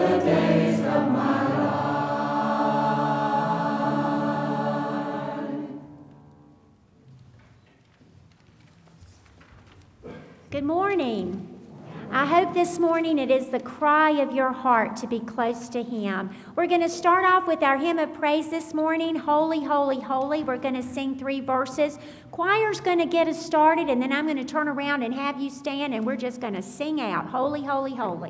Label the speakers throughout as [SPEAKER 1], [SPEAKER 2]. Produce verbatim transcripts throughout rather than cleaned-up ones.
[SPEAKER 1] the days of my life.
[SPEAKER 2] Good morning. I hope this morning it is the cry of your heart to be close to Him. We're going to start off with our hymn of praise this morning, Holy, Holy, Holy. We're going to sing three verses. Choir's going to get us started, and then I'm going to turn around and have you stand, and we're just going to sing out, Holy, Holy, Holy.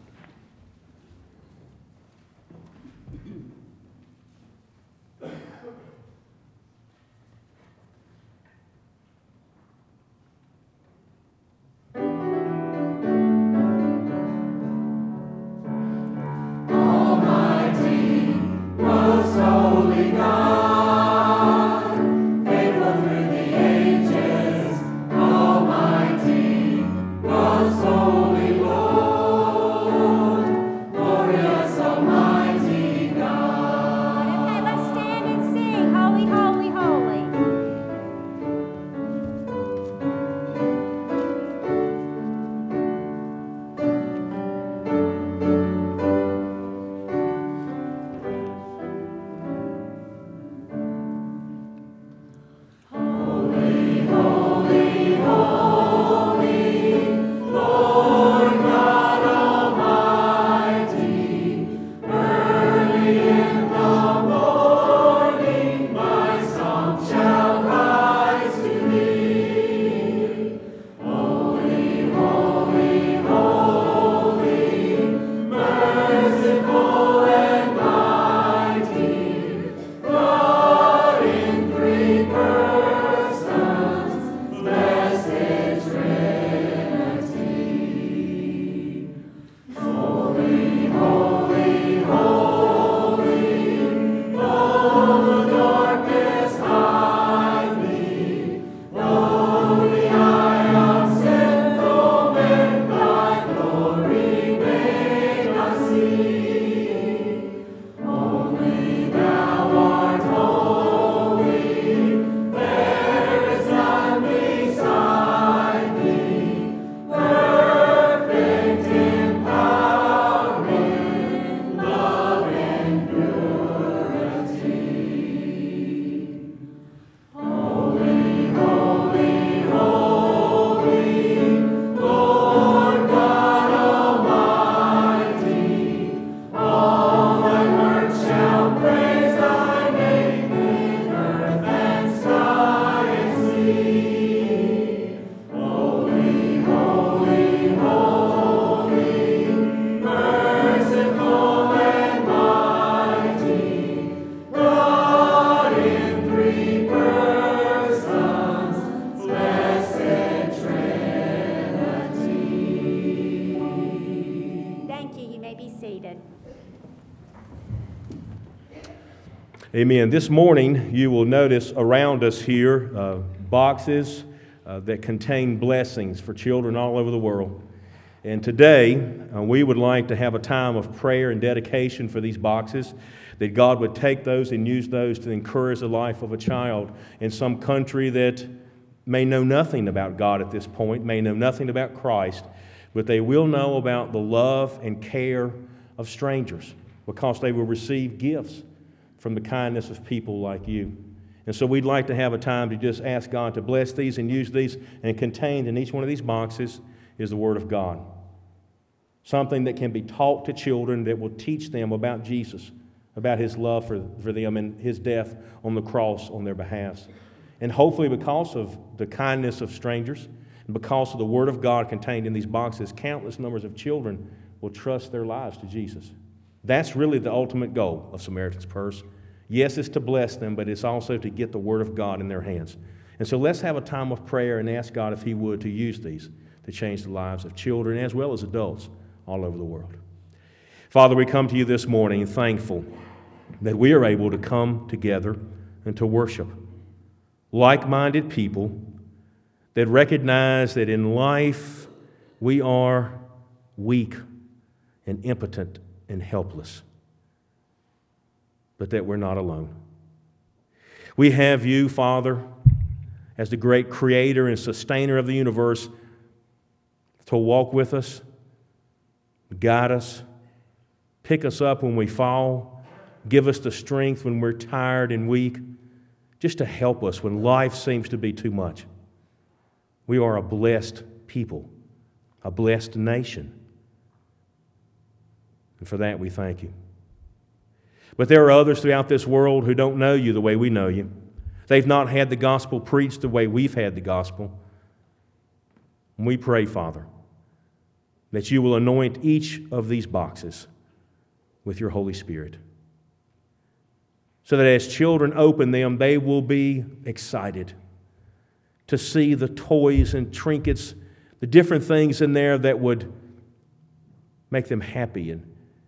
[SPEAKER 3] Amen. This morning, you will notice around us here uh, boxes uh, that contain blessings for children all over the world. And today, uh, we would like to have a time of prayer and dedication for these boxes, that God would take those and use those to encourage the life of a child in some country that may know nothing about God at this point, may know nothing about Christ, but they will know about the love and care of strangers because they will receive gifts from the kindness of people like you. And so we'd like to have a time to just ask God to bless these and use these, and contained in each one of these boxes is the Word of God. Something that can be taught to children that will teach them about Jesus, about His love for, for them and His death on the cross on their behalf. And hopefully because of the kindness of strangers and because of the Word of God contained in these boxes, countless numbers of children will trust their lives to Jesus. That's really the ultimate goal of Samaritan's Purse. Yes, it's to bless them, but it's also to get the Word of God in their hands. And so let's have a time of prayer and ask God if He would to use these to change the lives of children as well as adults all over the world. Father, we come to you this morning thankful that we are able to come together and to worship like-minded people that recognize that in life we are weak and impotent and helpless, but that we're not alone. We have you, Father, as the great creator and sustainer of the universe, to walk with us, guide us, Pick us up when we fall. Give us the strength when we're tired and weak, just to help us when life seems to be too much. We are a blessed people, a blessed nation. And for that we thank you. But there are others throughout this world who don't know you the way we know you. They've not had the gospel preached the way we've had the gospel. And we pray, Father, that you will anoint each of these boxes with your Holy Spirit, so that as children open them, they will be excited to see the toys and trinkets, the different things in there that would make them happy and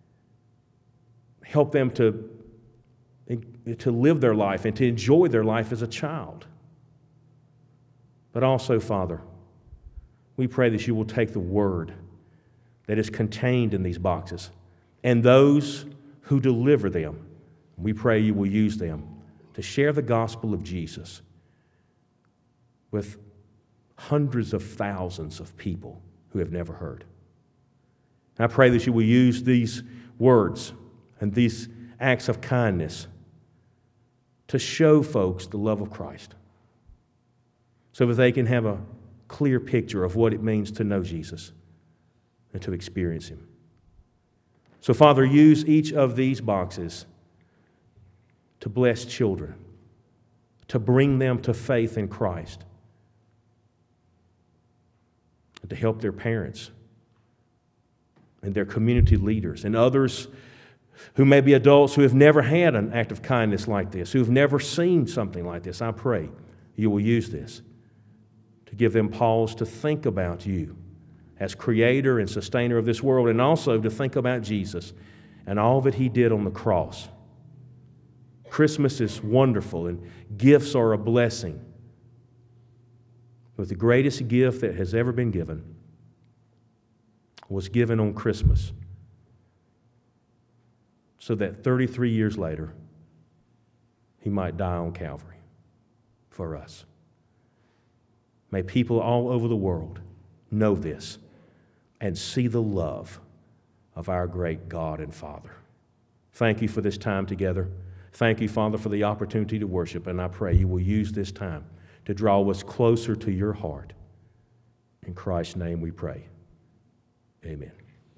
[SPEAKER 3] help them to, to live their life and to enjoy their life as a child. But also, Father, we pray that you will take the word that is contained in these boxes and those who deliver them. We pray you will use them to share the gospel of Jesus with hundreds of thousands of people who have never heard. I pray that you will use these words and these acts of kindness to show folks the love of Christ, so that they can have a clear picture of what it means to know Jesus and to experience Him. So, Father, use each of these boxes to bless children, to bring them to faith in Christ, and to help their parents and their community leaders and others who may be adults who have never had an act of kindness like this, who have never seen something like this. I pray you will use this to give them pause to think about you as creator and sustainer of this world, and also to think about Jesus and all that He did on the cross. Christmas is wonderful, and gifts are a blessing. But the greatest gift that has ever been given was given on Christmas, so that thirty-three years later, He might die on Calvary for us. May people all over the world know this and see the love of our great God and Father. Thank you for this time together. Thank you, Father, for the opportunity to worship, and I pray you will use this time to draw us closer to your heart. In Christ's name we pray. Amen.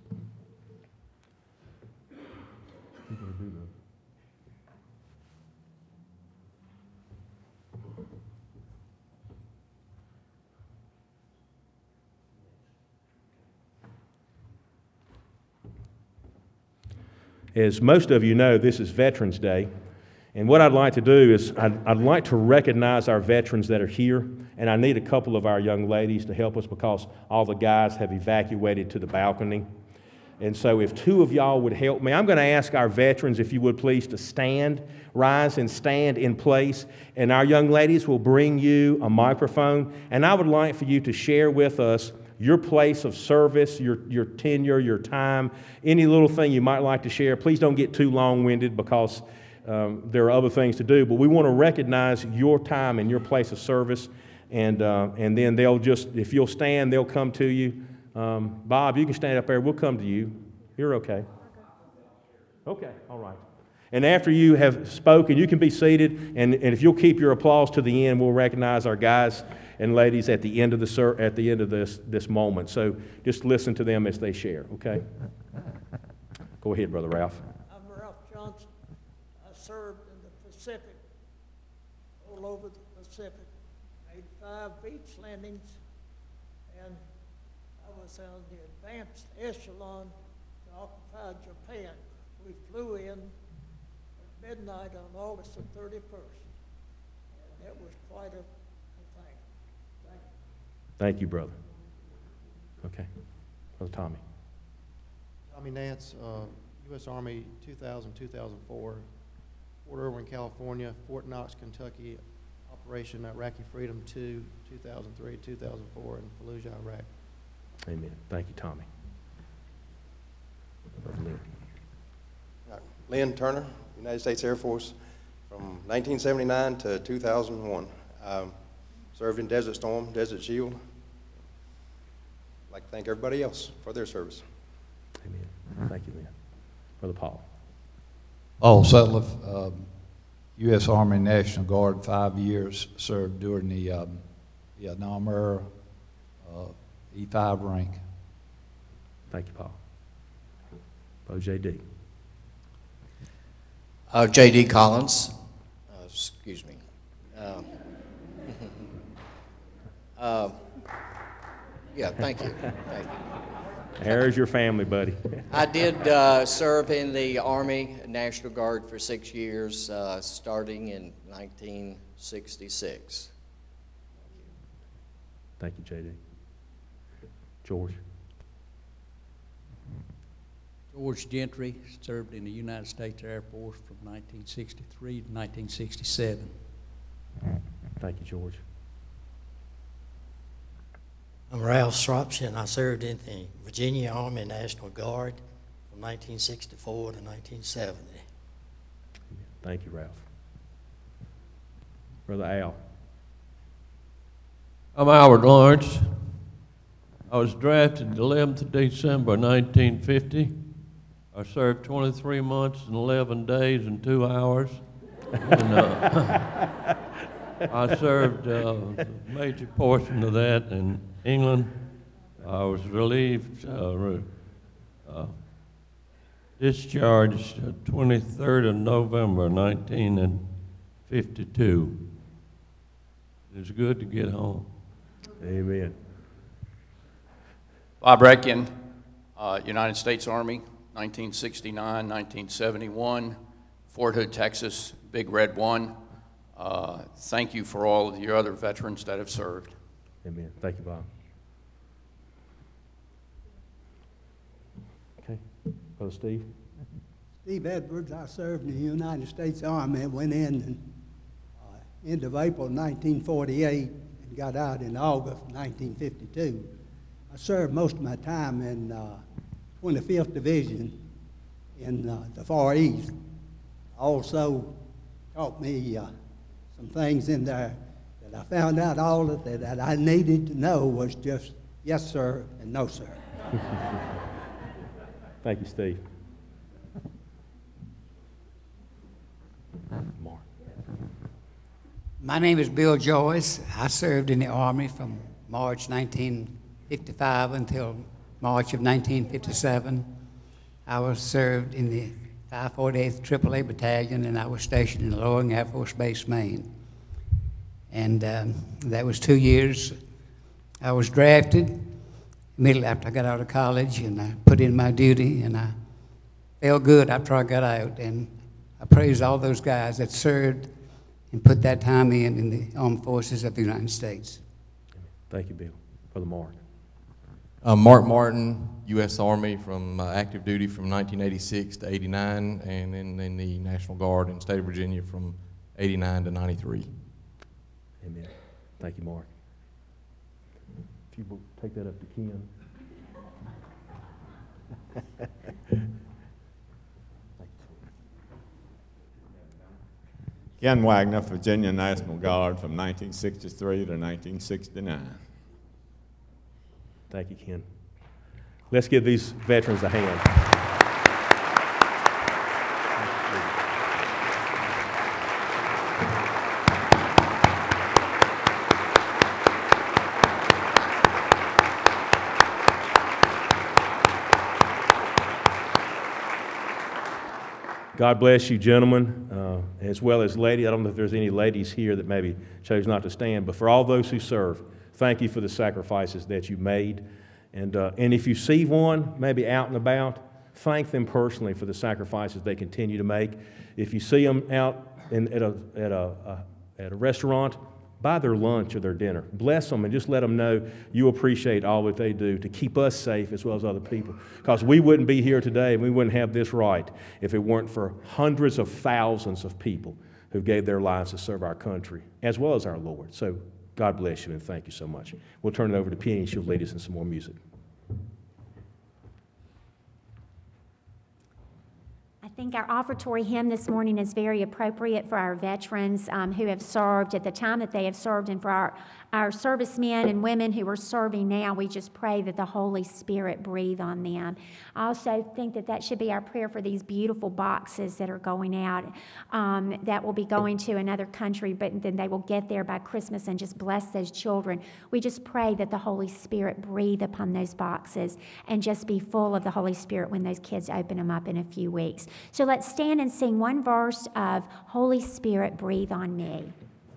[SPEAKER 3] As most of you know, this is Veterans Day, and what I'd like to do is I'd, I'd like to recognize our veterans that are here, and I need a couple of our young ladies to help us because all the guys have evacuated to the balcony. And so if two of y'all would help me, I'm going to ask our veterans, if you would please, to stand, rise and stand in place, and our young ladies will bring you a microphone, and I would like for you to share with us your place of service, your, your tenure, your time, any little thing you might like to share. Please don't get too long-winded because um, there are other things to do, but we want to recognize your time and your place of service, and, uh, and then they'll just, if you'll stand, they'll come to you. Um, Bob, you can stand up there. We'll come to you. You're okay. Okay, all right. And after you have spoken, you can be seated, and, and if you'll keep your applause to the end, we'll recognize our guys and ladies at the end of the ser- at the end of this this moment. So just listen to them as they share. Okay. Go ahead, Brother Ralph.
[SPEAKER 1] I'm Ralph Johnson. I served in the Pacific, all over the Pacific. Made five beach landings, and I was on the advanced echelon to occupy Japan. We flew in at midnight on August the thirty-first, and it was quite a
[SPEAKER 3] Thank you, brother. Okay. Brother Tommy.
[SPEAKER 4] Tommy Nance, uh, U S Army two thousand, two thousand four, Fort Irwin, California, Fort Knox, Kentucky, Operation Iraqi Freedom two, two thousand three, two thousand four, in Fallujah, Iraq.
[SPEAKER 3] Amen. Thank you, Tommy. Brother Lynn.
[SPEAKER 5] Right. Lynn Turner, United States Air Force, from nineteen seventy-nine to two thousand one. Um, served in Desert Storm, Desert Shield. I'd like to thank everybody else for their service.
[SPEAKER 3] Amen. Thank you, Lynn. Brother Paul.
[SPEAKER 6] Paul Sutliff, um, U S Army National Guard, five years, served during the um, Vietnam era, uh, E five rank.
[SPEAKER 3] Thank you, Paul. Brother J D.
[SPEAKER 7] Uh, J D Collins, uh, excuse me. Um, uh, yeah, thank you. Thank you.
[SPEAKER 3] There's your family, buddy.
[SPEAKER 7] I did uh, serve in the Army National Guard for six years, uh, starting in nineteen sixty-six.
[SPEAKER 3] Thank you, J D. George.
[SPEAKER 8] George Gentry served in the United States Air Force from nineteen sixty-three to nineteen sixty-seven.
[SPEAKER 3] Thank you, George.
[SPEAKER 9] I'm Ralph Stropson. I served in the Virginia Army National Guard from nineteen sixty-four to nineteen seventy.
[SPEAKER 3] Thank you, Ralph. Brother Al.
[SPEAKER 10] I'm Howard Lawrence. I was drafted the eleventh of December nineteen fifty. I served twenty-three months and eleven days and two hours. And, uh, I served uh, a major portion of that in England. I was relieved, uh, re uh, discharged uh, twenty-third of November nineteen fifty-two. It was good to get home.
[SPEAKER 3] Amen.
[SPEAKER 11] Bob Reckon, uh, United States Army, nineteen sixty-nine, nineteen seventy-one, Fort Hood, Texas, Big Red One. Uh, thank you for all of your other veterans that have served.
[SPEAKER 3] Amen. Thank you, Bob. Okay. Brother Steve.
[SPEAKER 12] Steve Edwards. I served in the United States Army. Went in in uh, end of April nineteen forty-eight and got out in August nineteen fifty-two. I served most of my time in uh, twenty-fifth Division in uh, the Far East. Also taught me uh, some things in there that I found out all of that, that I needed to know was just yes, sir, and no, sir.
[SPEAKER 3] Thank you, Steve. Mark.
[SPEAKER 13] My name is Bill Joyce. I served in the Army from March nineteen fifty-five until March of nineteen fifty-seven. I was served in the five forty-eighth triple A Battalion, and I was stationed in Loring Air Force Base, Maine. And um, that was two years. I was drafted immediately after I got out of college, and I put in my duty, and I felt good after I got out. And I praise all those guys that served and put that time in in the armed forces of the United States.
[SPEAKER 3] Thank you, Bill. Brother Mark.
[SPEAKER 14] I'm Mark Martin, U S Army from uh, active duty from nineteen eighty-six to eighty-nine, and then in the National Guard in the state of Virginia from eighty-nine to ninety-three.
[SPEAKER 3] Amen. Thank you, Mark. If you will take that up to Ken.
[SPEAKER 15] Ken Wagner, Virginia National Guard from nineteen sixty-three to nineteen sixty-nine.
[SPEAKER 3] Thank you, Ken. Let's give these veterans a hand. God bless you, gentlemen, uh, as well as ladies. I don't know if there's any ladies here that maybe chose not to stand, but for all those who serve, thank you for the sacrifices that you made. And, uh, and if you see one, maybe out and about, thank them personally for the sacrifices they continue to make. If you see them out in, at, a, at, a, uh, at a restaurant, buy their lunch or their dinner. Bless them and just let them know you appreciate all that they do to keep us safe as well as other people. Because we wouldn't be here today and we wouldn't have this right if it weren't for hundreds of thousands of people who gave their lives to serve our country as well as our Lord. So God bless you and thank you so much. We'll turn it over to Penny and she'll lead us in some more music.
[SPEAKER 2] I think our offertory hymn this morning is very appropriate for our veterans um, who have served at the time that they have served, and for our, our servicemen and women who are serving now. We just pray that the Holy Spirit breathe on them. I also think that that should be our prayer for these beautiful boxes that are going out, um, that will be going to another country, but then they will get there by Christmas and just bless those children. We just pray that the Holy Spirit breathe upon those boxes and just be full of the Holy Spirit when those kids open them up in a few weeks. So let's stand and sing one verse of Holy Spirit, Breathe on Me.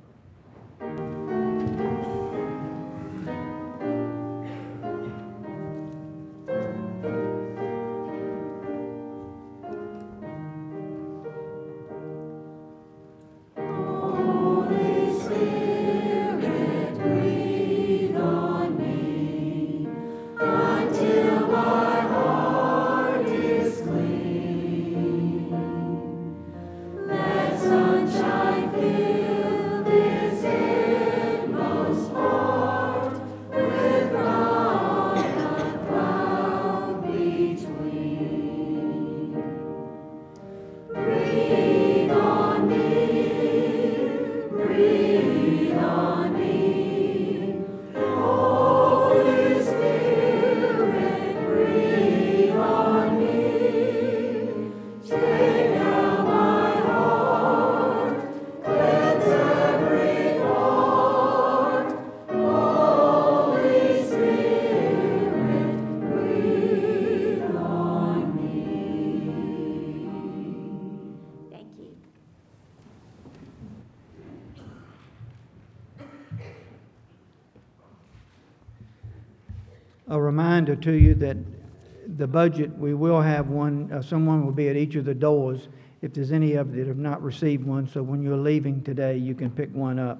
[SPEAKER 16] A reminder to you that the budget, we will have one, uh, someone will be at each of the doors if there's any of you that have not received one, so when you're leaving today, you can pick one up.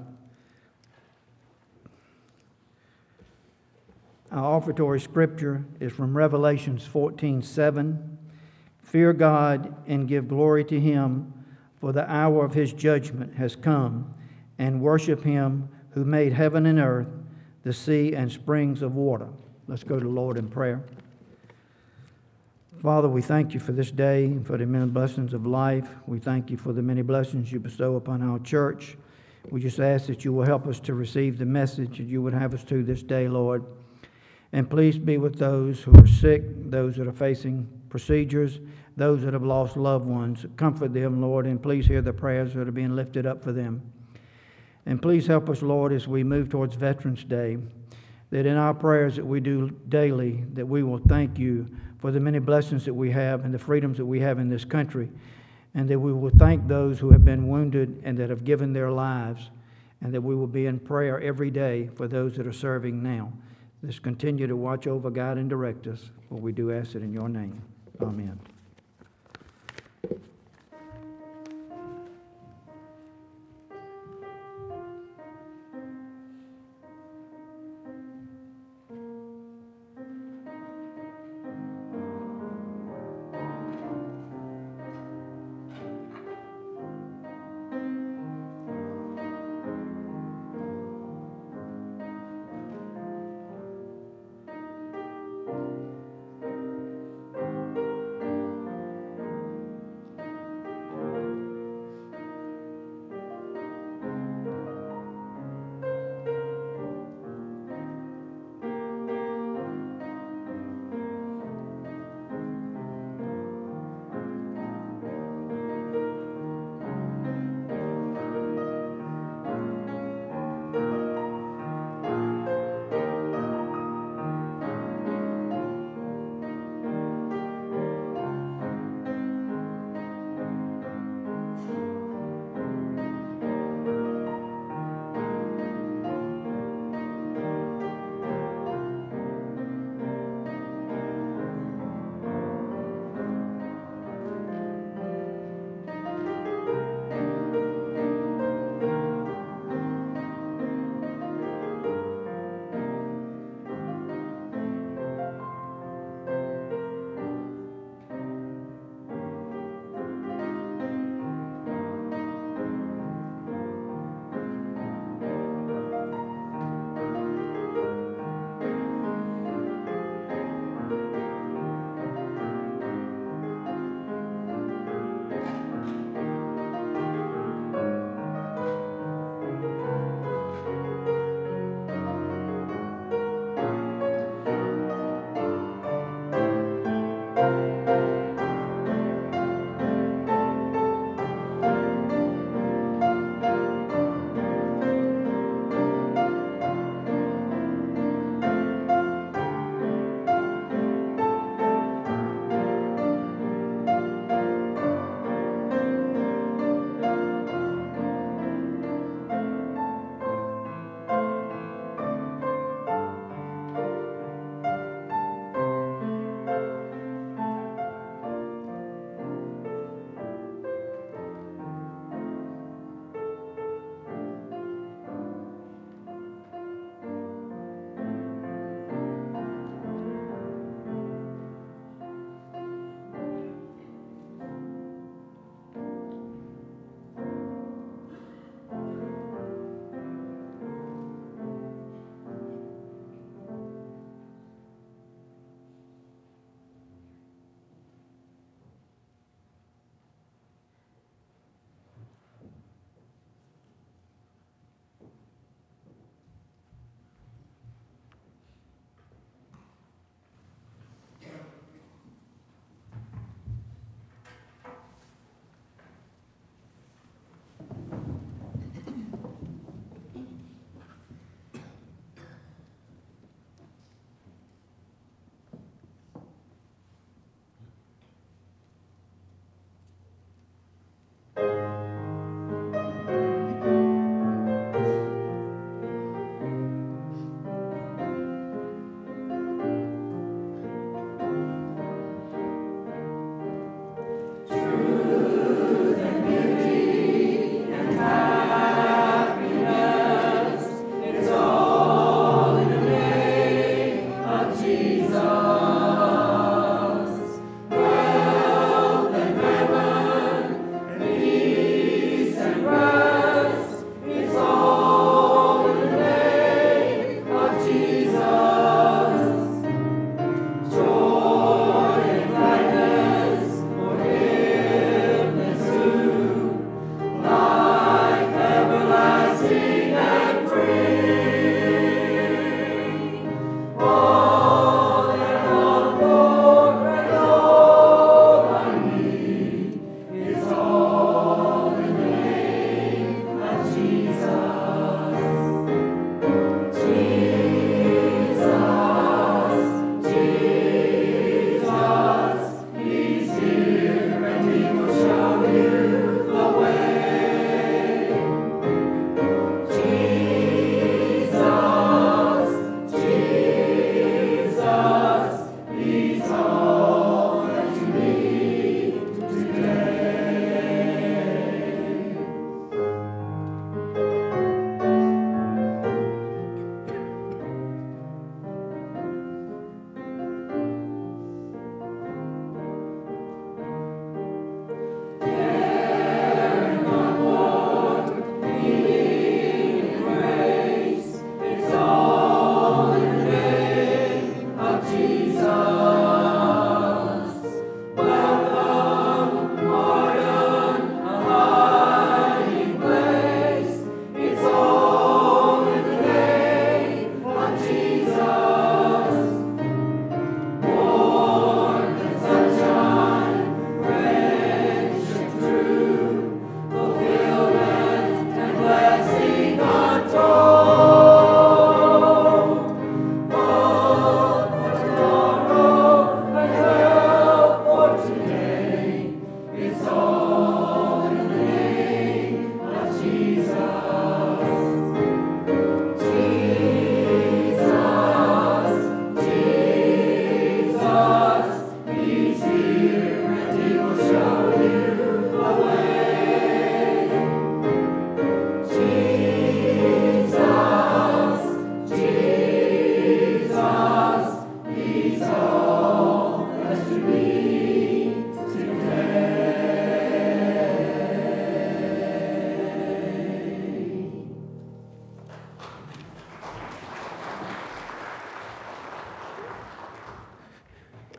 [SPEAKER 16] Our offertory scripture is from Revelations fourteen seven. Fear God and give glory to Him, for the hour of His judgment has come, and worship Him who made heaven and earth, the sea and springs of water. Let's go to the Lord in prayer. Father, we thank you for this day and for the many blessings of life. We thank you for the many blessings you bestow upon our church. We just ask that you will help us to receive the message that you would have us to this day, Lord. And please be with those who are sick, those that are facing procedures, those that have lost loved ones. Comfort them, Lord, and please hear the prayers that are being lifted up for them. And please help us, Lord, as we move towards Veterans Day, that in our prayers that we do daily, that we will thank you for the many blessings that we have and the freedoms that we have in this country, and that we will thank those who have been wounded and that have given their lives, and that we will be in prayer every day for those that are serving now. Let's continue to watch over, guide, and direct us, for we do ask it in your name. Amen.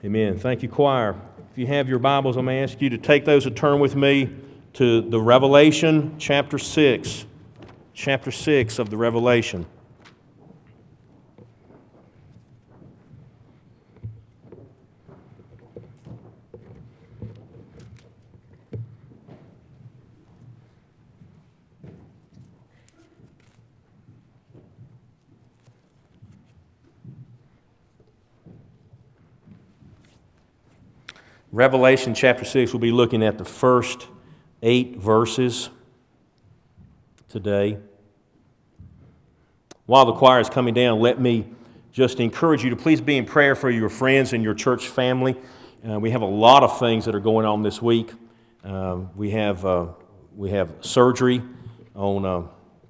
[SPEAKER 3] Amen. Thank you, choir. If you have your Bibles, I'm going to ask you to take those and turn with me to the Revelation chapter six. Chapter six of the Revelation. Revelation chapter six, we'll be looking at the first eight verses today. While the choir is coming down, let me just encourage you to please be in prayer for your friends and your church family. Uh, we have a lot of things that are going on this week. Uh, we have uh, we have surgery on uh,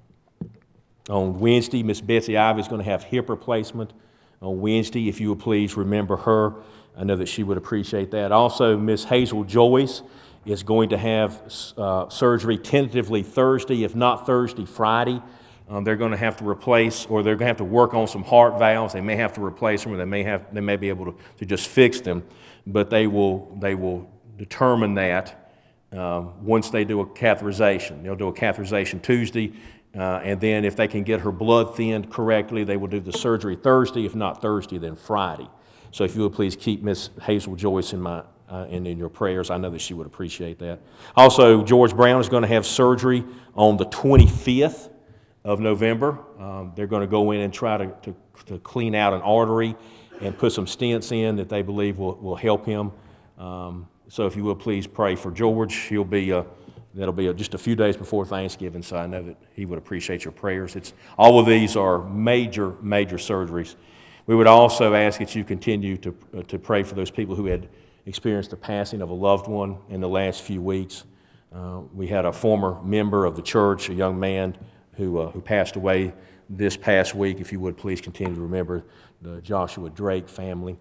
[SPEAKER 3] on Wednesday. Miss Betsy Ivy is going to have hip replacement on Wednesday. If you would please remember her. I know that she would appreciate that. Also, Miss Hazel Joyce is going to have uh, surgery tentatively Thursday, if not Thursday, Friday. Um, they're going to have to replace, or they're going to have to work on some heart valves. They may have to replace them, or they may have, they may be able to, to just fix them. But they will, they will determine that um, once they do a catheterization. They'll do a catheterization Tuesday, uh, and then if they can get her blood thinned correctly, they will do the surgery Thursday. If not Thursday, then Friday. So if you would please keep Miss Hazel Joyce in my uh, in, in your prayers, I know that she would appreciate that. Also, George Brown is going to have surgery on the twenty-fifth of November. Um, they're going to go in and try to, to, to clean out an artery and put some stents in that they believe will, will help him. Um, so if you will please pray for George. He'll be uh, that'll be uh, just a few days before Thanksgiving, so I know that he would appreciate your prayers. It's all of these are major, major surgeries. We would also ask that you continue to, uh, to pray for those people who had experienced the passing of a loved one in the last few weeks. Uh, we had a former member of the church, a young man who, uh, who passed away this past week. If you would please continue to remember the Joshua Drake family.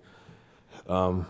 [SPEAKER 3] Um,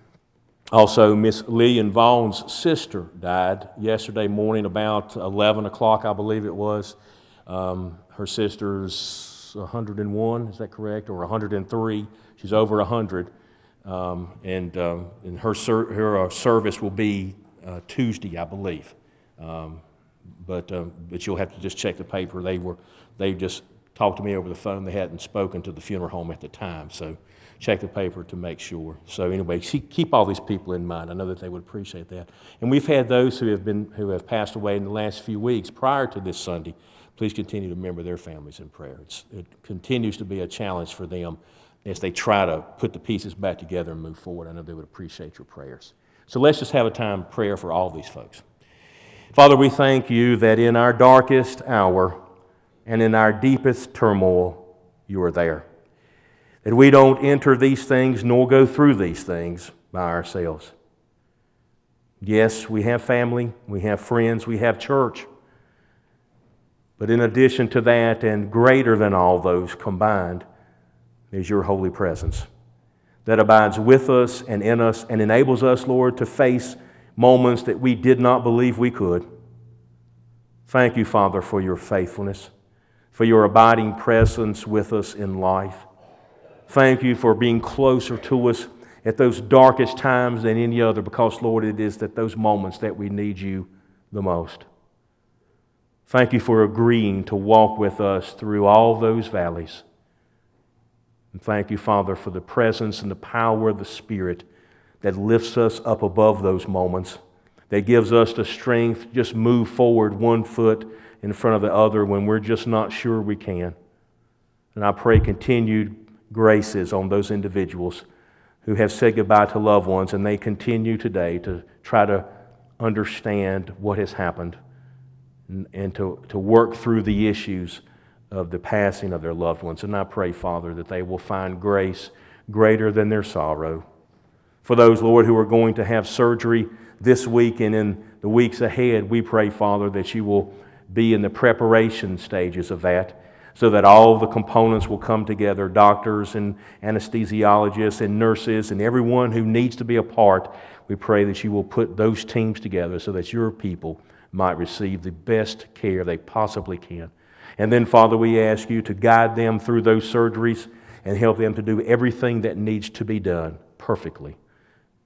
[SPEAKER 3] also, Miss Lillian Vaughn's sister died yesterday morning about eleven o'clock, I believe it was. Um, her sister's one hundred and one, is that correct, or one hundred and three? She's over one hundred, um, and, um, and her, ser her uh, service will be uh, Tuesday, I believe. Um, but uh, but you'll have to just check the paper. They were they just talked to me over the phone. They hadn't spoken to the funeral home at the time, so check the paper to make sure. So anyway, keep all these people in mind. I know that they would appreciate that. And we've had those who have been who have passed away in the last few weeks prior to this Sunday. Please continue to remember their families in prayer. It's, it continues to be a challenge for them as they try to put the pieces back together and move forward. I know they would appreciate your prayers. So let's just have a time of prayer for all these folks. Father, we thank you that in our darkest hour and in our deepest turmoil, you are there. That we don't enter these things nor go through these things by ourselves. Yes, we have family, we have friends, we have church. But in addition to that, and greater than all those combined, is your holy presence that abides with us and in us and enables us, Lord, to face moments that we did not believe we could. Thank you, Father, for your faithfulness, for your abiding presence with us in life. Thank you for being closer to us at those darkest times than any other, because, Lord, it is at those moments that we need you the most. Thank you for agreeing to walk with us through all those valleys. And thank you, Father, for the presence and the power of the Spirit that lifts us up above those moments, that gives us the strength to just move forward one foot in front of the other when we're just not sure we can. And I pray continued graces on those individuals who have said goodbye to loved ones, and they continue today to try to understand what has happened and to, to work through the issues of the passing of their loved ones. And I pray, Father, that they will find grace greater than their sorrow. For those, Lord, who are going to have surgery this week and in the weeks ahead, we pray, Father, that you will be in the preparation stages of that, so that all the components will come together, doctors and anesthesiologists and nurses and everyone who needs to be a part. We pray that you will put those teams together so that your people might receive the best care they possibly can. And then, Father, we ask you to guide them through those surgeries and help them to do everything that needs to be done perfectly.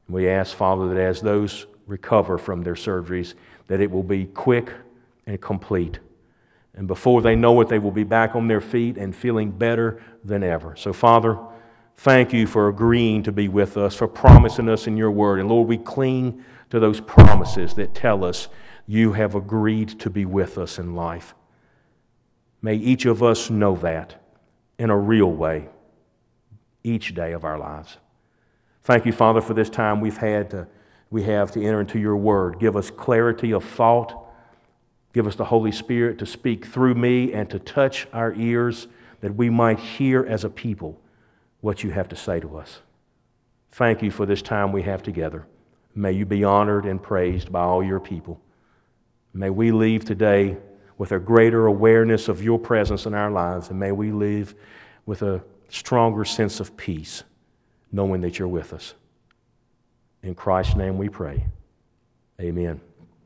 [SPEAKER 3] We ask, Father, that as those recover from their surgeries, that it will be quick and complete. And before they know it, they will be back on their feet and feeling better than ever. So, Father, thank you for agreeing to be with us, for promising us in your word. And Lord, we cling to those promises that tell us you have agreed to be with us in life. May each of us know that in a real way each day of our lives. Thank you, Father, for this time we've had to, we have to enter into your word. Give us clarity of thought. Give us the Holy Spirit to speak through me and to touch our ears that we might hear as a people what you have to say to us. Thank you for this time we have together. May you be honored and praised by all your people. May we leave today with a greater awareness of your presence in our lives, and may we live with a stronger sense of peace, knowing that you're with us. In Christ's name we pray. Amen.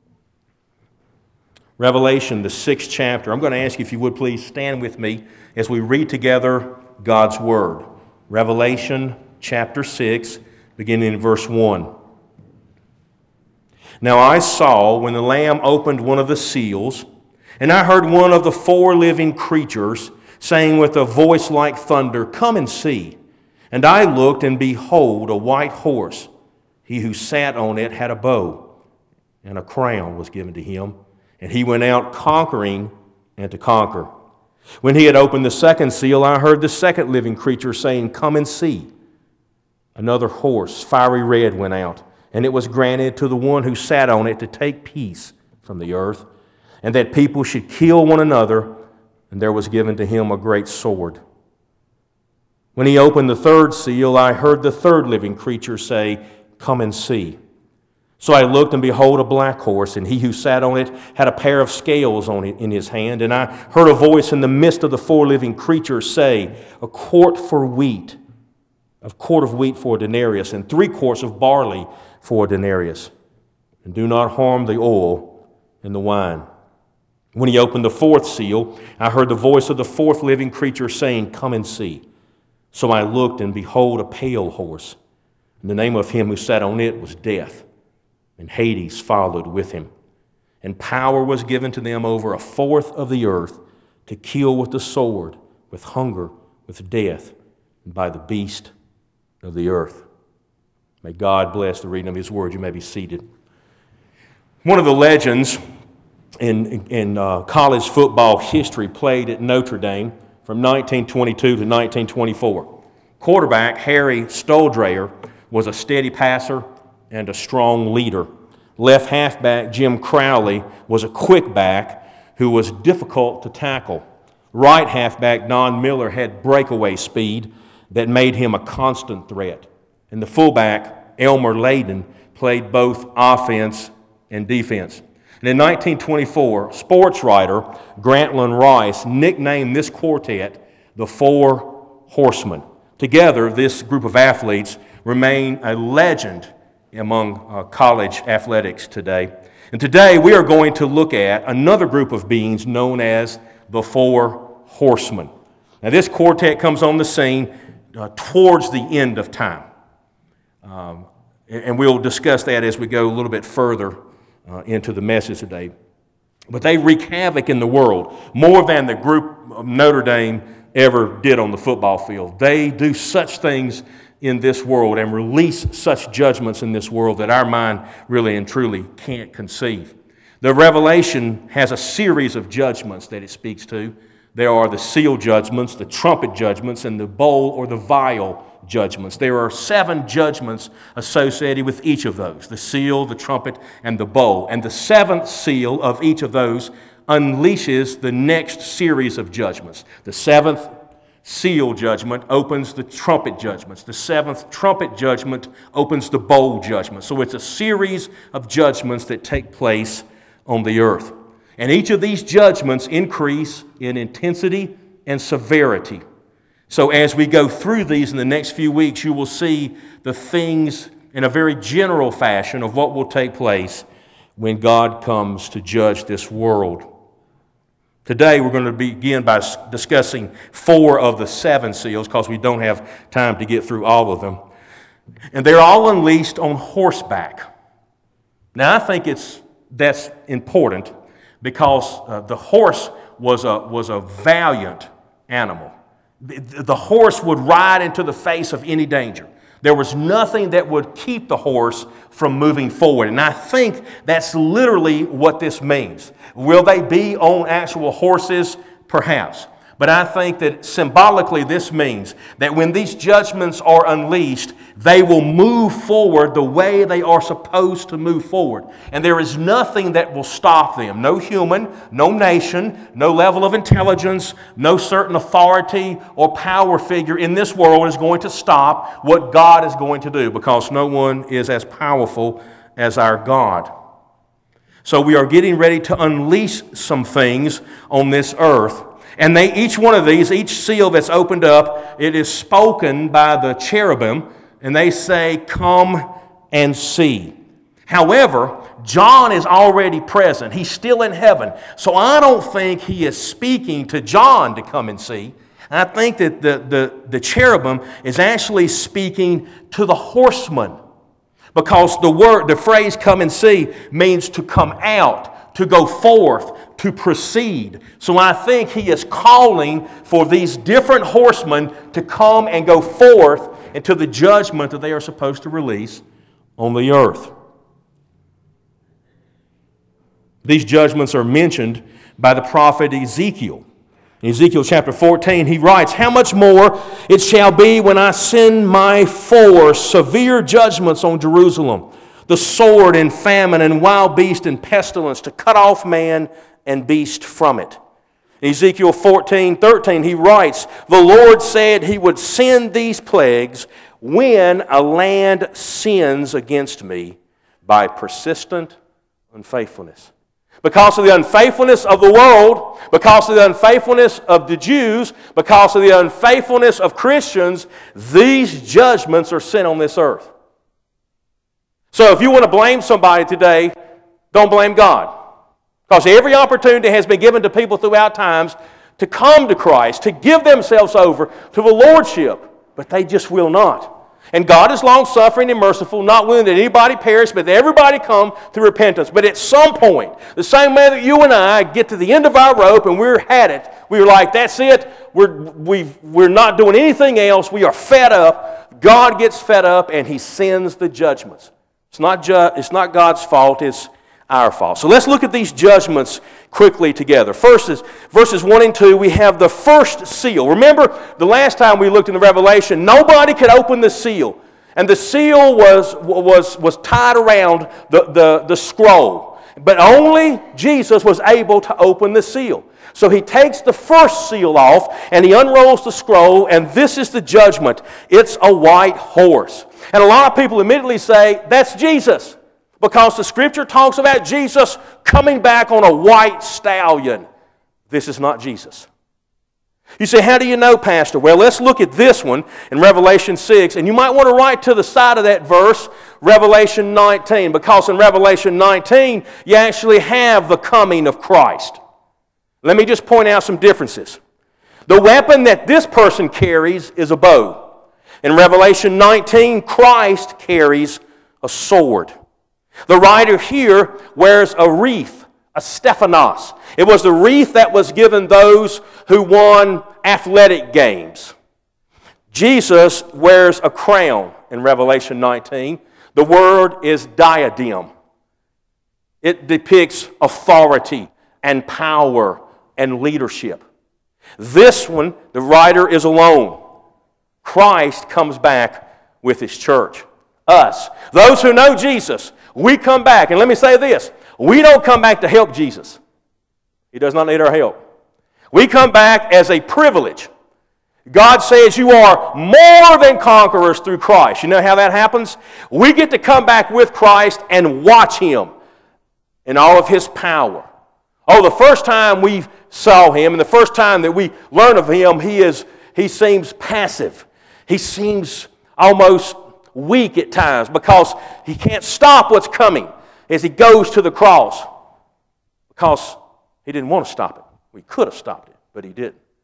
[SPEAKER 3] Revelation, the sixth chapter. I'm going to ask you if you would please stand with me as we read together God's Word. Revelation chapter six, beginning in verse one. Now I saw when the Lamb opened one of the seals, and I heard one of the four living creatures saying with a voice like thunder, "Come and see." And I looked, and behold, a white horse. He who sat on it had a bow, and a crown was given to him. And he went out conquering and to conquer. When he had opened the second seal, I heard the second living creature saying, "Come and see." Another horse, fiery red, went out, and it was granted to the one who sat on it to take peace from the earth, and that people should kill one another, and there was given to him a great sword. When he opened the third seal, I heard the third living creature say, "Come and see." So I looked, and behold, a black horse, and he who sat on it had a pair of scales on it in his hand. And I heard a voice in the midst of the four living creatures say, "A quart for wheat, a quart of wheat for a denarius, and three quarts of barley for a denarius. And do not harm the oil and the wine." When he opened the fourth seal, I heard the voice of the fourth living creature saying, "Come and see." So I looked, and behold, a pale horse. And the name of him who sat on it was Death, and Hades followed with him. And power was given to them over a fourth of the earth to kill with the sword, with hunger, with death, and by the beast of the earth. May God bless the reading of his word. You may be seated. One of the legends in, in uh, college football history played at Notre Dame from nineteen twenty-two to nineteen twenty-four. Quarterback Harry Stoldrayer was a steady passer and a strong leader. Left halfback Jim Crowley was a quick back who was difficult to tackle. Right halfback Don Miller had breakaway speed that made him a constant threat. And the fullback Elmer Layden played both offense and defense. And in nineteen twenty-four, sports writer Grantland Rice nicknamed this quartet the Four Horsemen. Together, this group of athletes remain a legend among uh, college athletics today. And today we are going to look at another group of beings known as the Four Horsemen. Now this quartet comes on the scene uh, towards the end of time. Um, and we'll discuss that as we go a little bit further uh, into the message today. But they wreak havoc in the world more than the group of Notre Dame ever did on the football field. They do such things in this world and release such judgments in this world that our mind really and truly can't conceive. The Revelation has a series of judgments that it speaks to. There are the seal judgments, the trumpet judgments, and the bowl or the vial judgments. There are seven judgments associated with each of those, the seal, the trumpet, and the bowl. And the seventh seal of each of those unleashes the next series of judgments. The seventh seal judgment opens the trumpet judgments. The seventh trumpet judgment opens the bowl judgment. So it's a series of judgments that take place on the earth. And each of these judgments increase in intensity and severity. So as we go through these in the next few weeks, you will see the things in a very general fashion of what will take place when God comes to judge this world. Today we're going to begin by discussing four of the seven seals because we don't have time to get through all of them. And they're all unleashed on horseback. Now, I think it's that's important because uh, the horse was a, was a valiant animal. The, the horse would ride into the face of any danger. There was nothing that would keep the horse from moving forward. And I think that's literally what this means. Will they be on actual horses? Perhaps. But I think that symbolically this means that when these judgments are unleashed, they will move forward the way they are supposed to move forward. And there is nothing that will stop them. No human, no nation, no level of intelligence, no certain authority or power figure in this world is going to stop what God is going to do, because no one is as powerful as our God. So we are getting ready to unleash some things on this earth. And they, each one of these, each seal that's opened up, it is spoken by the cherubim, and they say, "Come and see." However, John is already present. He's still in heaven. So I don't think he is speaking to John to come and see. I think that the, the, the cherubim is actually speaking to the horsemen, because the word, the phrase "come and see" means to come out, to go forth, to proceed. So I think he is calling for these different horsemen to come and go forth into the judgment that they are supposed to release on the earth. These judgments are mentioned by the prophet Ezekiel. In Ezekiel chapter fourteen, he writes, "How much more it shall be when I send my four severe judgments on Jerusalem, the sword and famine and wild beast and pestilence, to cut off man and beast from it." Ezekiel fourteen thirteen, he writes, "The Lord said he would send these plagues when a land sins against me by persistent unfaithfulness." Because of the unfaithfulness of the world, because of the unfaithfulness of the Jews, because of the unfaithfulness of Christians, these judgments are sent on this earth. So if you want to blame somebody today, don't blame God. Because every opportunity has been given to people throughout times to come to Christ, to give themselves over to the Lordship, but they just will not. And God is long-suffering and merciful, not willing that anybody perish, but that everybody come to repentance. But at some point, the same way that you and I get to the end of our rope and we're at it, we're like, that's it, we're, we've, we're not doing anything else, we are fed up. God gets fed up and He sends the judgments. It's not, ju- it's not God's fault, it's our fault. So let's look at these judgments quickly together. First is verses one and two, we have the first seal. Remember the last time we looked in the Revelation, nobody could open the seal. And the seal was, was, was tied around the, the, the scroll. But only Jesus was able to open the seal. So he takes the first seal off and he unrolls the scroll, and this is the judgment. It's a white horse. And a lot of people immediately say, that's Jesus, because the Scripture talks about Jesus coming back on a white stallion. This is not Jesus. You say, how do you know, Pastor? Well, let's look at this one in Revelation six, and you might want to write to the side of that verse, Revelation nineteen, because in Revelation nineteen, you actually have the coming of Christ. Let me just point out some differences. The weapon that this person carries is a bow. In Revelation nineteen, Christ carries a sword. The writer here wears a wreath, a Stephanos. It was the wreath that was given those who won athletic games. Jesus wears a crown in Revelation nineteen. The word is diadem. It depicts authority and power and leadership. This one, the writer is alone. Christ comes back with His church. Us, those who know Jesus, we come back. And let me say this, we don't come back to help Jesus. He does not need our help. We come back as a privilege. God says you are more than conquerors through Christ. You know how that happens? We get to come back with Christ and watch Him in all of His power. Oh, the first time we saw Him and the first time that we learn of Him, He is He seems passive. He seems almost weak at times because He can't stop what's coming as He goes to the cross, because He didn't want to stop it. We could have stopped it, but He didn't.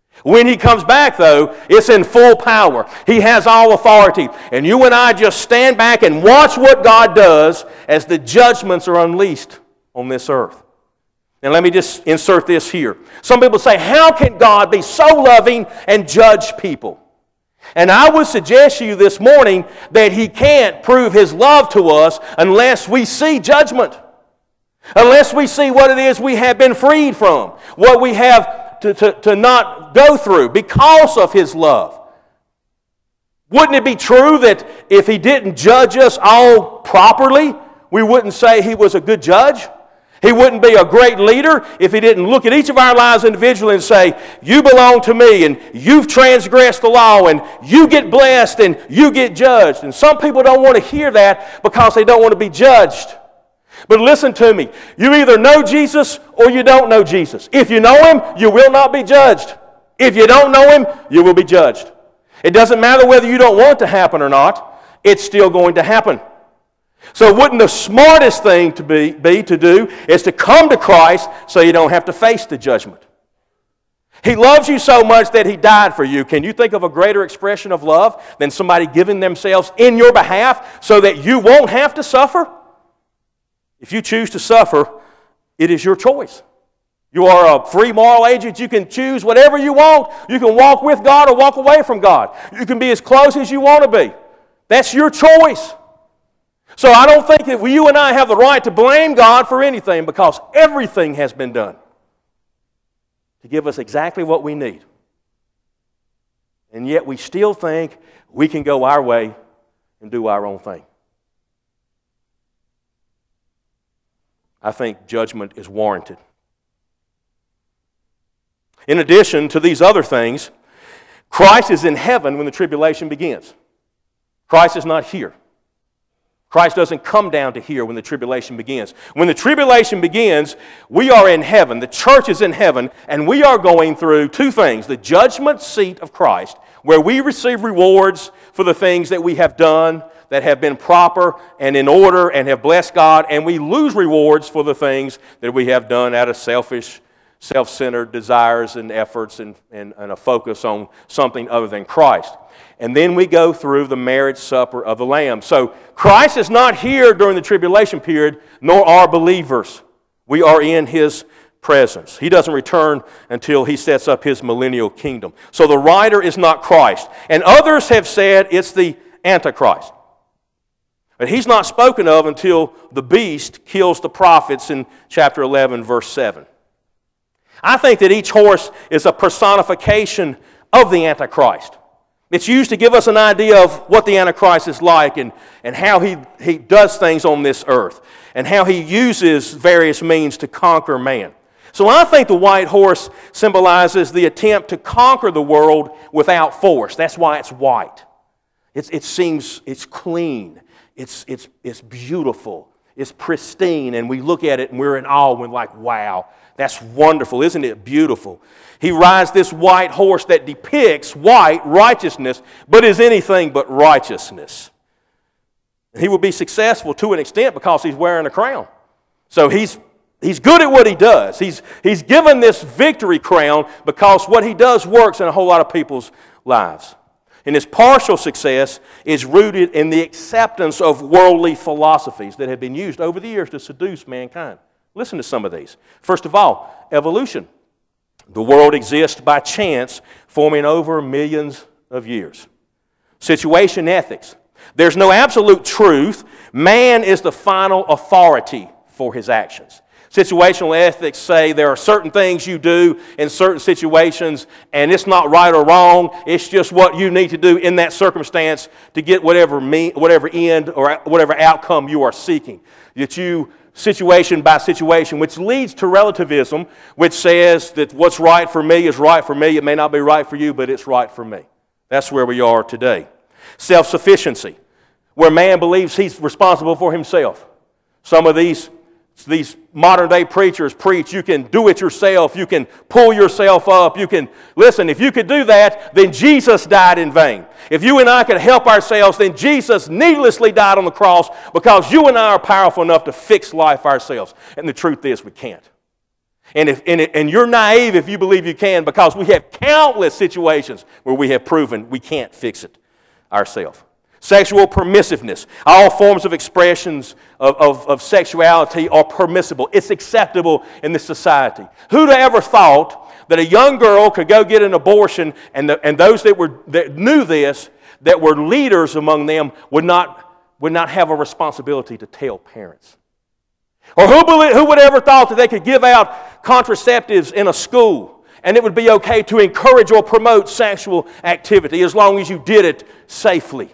[SPEAKER 3] When he comes back, though, it's in full power. He has all authority. And you and I just stand back and watch what God does as the judgments are unleashed on this earth. And let me just insert this here. Some people say, how can God be so loving and judge people? And I would suggest to you this morning that He can't prove His love to us unless we see judgment. Unless we see what it is we have been freed from. What we have to, to, to not go through because of His love. Wouldn't it be true that if He didn't judge us all properly, we wouldn't say He was a good judge? He wouldn't be a great leader if He didn't look at each of our lives individually and say, you belong to me, and you've transgressed the law, and you get blessed, and you get judged. And some people don't want to hear that because they don't want to be judged. But listen to me. You either know Jesus or you don't know Jesus. If you know Him, you will not be judged. If you don't know Him, you will be judged. It doesn't matter whether you don't want it to happen or not. It's still going to happen. So wouldn't the smartest thing to be, be to do is to come to Christ so you don't have to face the judgment. He loves you so much that He died for you. Can you think of a greater expression of love than somebody giving themselves in your behalf so that you won't have to suffer? If you choose to suffer, it is your choice. You are a free moral agent. You can choose whatever you want. You can walk with God or walk away from God. You can be as close as you want to be. That's your choice. So I don't think that you and I have the right to blame God for anything because everything has been done to give us exactly what we need. And yet we still think we can go our way and do our own thing. I think judgment is warranted. In addition to these other things, Christ is in heaven when the tribulation begins. Christ is not here. Christ doesn't come down to here when the tribulation begins. When the tribulation begins, we are in heaven. The church is in heaven, and we are going through two things. The judgment seat of Christ, where we receive rewards for the things that we have done that have been proper and in order and have blessed God, and we lose rewards for the things that we have done out of selfish, self-centered desires and efforts and, and, and a focus on something other than Christ. And then we go through the marriage supper of the Lamb. So Christ is not here during the tribulation period, nor are believers. We are in His presence. He doesn't return until He sets up His millennial kingdom. So the rider is not Christ. And others have said it's the Antichrist. But He's not spoken of until the beast kills the prophets in chapter eleven, verse seven. I think that each horse is a personification of the Antichrist. It's used to give us an idea of what the Antichrist is like and, and how he, he does things on this earth and how he uses various means to conquer man. So I think the white horse symbolizes the attempt to conquer the world without force. That's why it's white. It's, it seems it's clean. It's, it's, it's beautiful. It's pristine. And we look at it and we're in awe. We're like, wow, that's wonderful. Isn't it beautiful? He rides this white horse that depicts white righteousness, but is anything but righteousness. He will be successful to an extent because he's wearing a crown. So he's, he's good at what he does. He's, he's given this victory crown because what he does works in a whole lot of people's lives. And his partial success is rooted in the acceptance of worldly philosophies that have been used over the years to seduce mankind. Listen to some of these. First of all, evolution. The world exists by chance, forming over millions of years. Situation ethics. There's no absolute truth. Man is the final authority for his actions. Situational ethics say there are certain things you do in certain situations, and it's not right or wrong. It's just what you need to do in that circumstance to get whatever mean, whatever end or whatever outcome you are seeking. That you situation by situation, which leads to relativism, which says that what's right for me is right for me. It may not be right for you, but it's right for me. That's where we are today. Self-sufficiency, where man believes he's responsible for himself. Some of these, these modern-day preachers preach you can do it yourself, you can pull yourself up, you can... Listen, if you could do that, then Jesus died in vain. If you and I could help ourselves, then Jesus needlessly died on the cross because you and I are powerful enough to fix life ourselves. And the truth is we can't. And, if, and, it, and you're naive if you believe you can, because we have countless situations where we have proven we can't fix it ourselves. Sexual permissiveness. All forms of expressions of, of, of sexuality are permissible. It's acceptable in this society. Who'd ever thought that a young girl could go get an abortion, and, the, and those that, were, that knew this, that were leaders among them, would not, would not have a responsibility to tell parents? Or who, believe, who would ever thought that they could give out contraceptives in a school and it would be okay to encourage or promote sexual activity as long as you did it safely?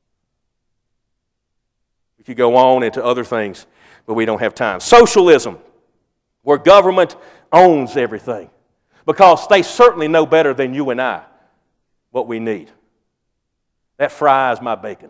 [SPEAKER 3] We could go on into other things, but we don't have time. Socialism, where government owns everything, because they certainly know better than you and I what we need. That fries my bacon.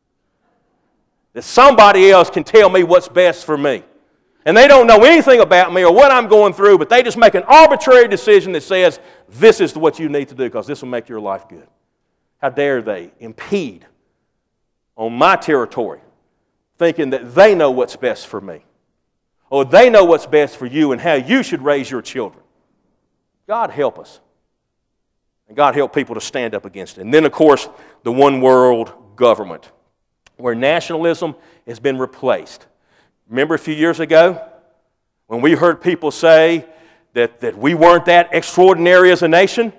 [SPEAKER 3] That somebody else can tell me what's best for me. And they don't know anything about me or what I'm going through, but they just make an arbitrary decision that says, this is what you need to do because this will make your life good. How dare they impede on my territory, thinking that they know what's best for me, or they know what's best for you and how you should raise your children. God help us. And God help people to stand up against it. And then, of course, the one world government, where nationalism has been replaced. Remember a few years ago when we heard people say that, that we weren't that extraordinary as a nation?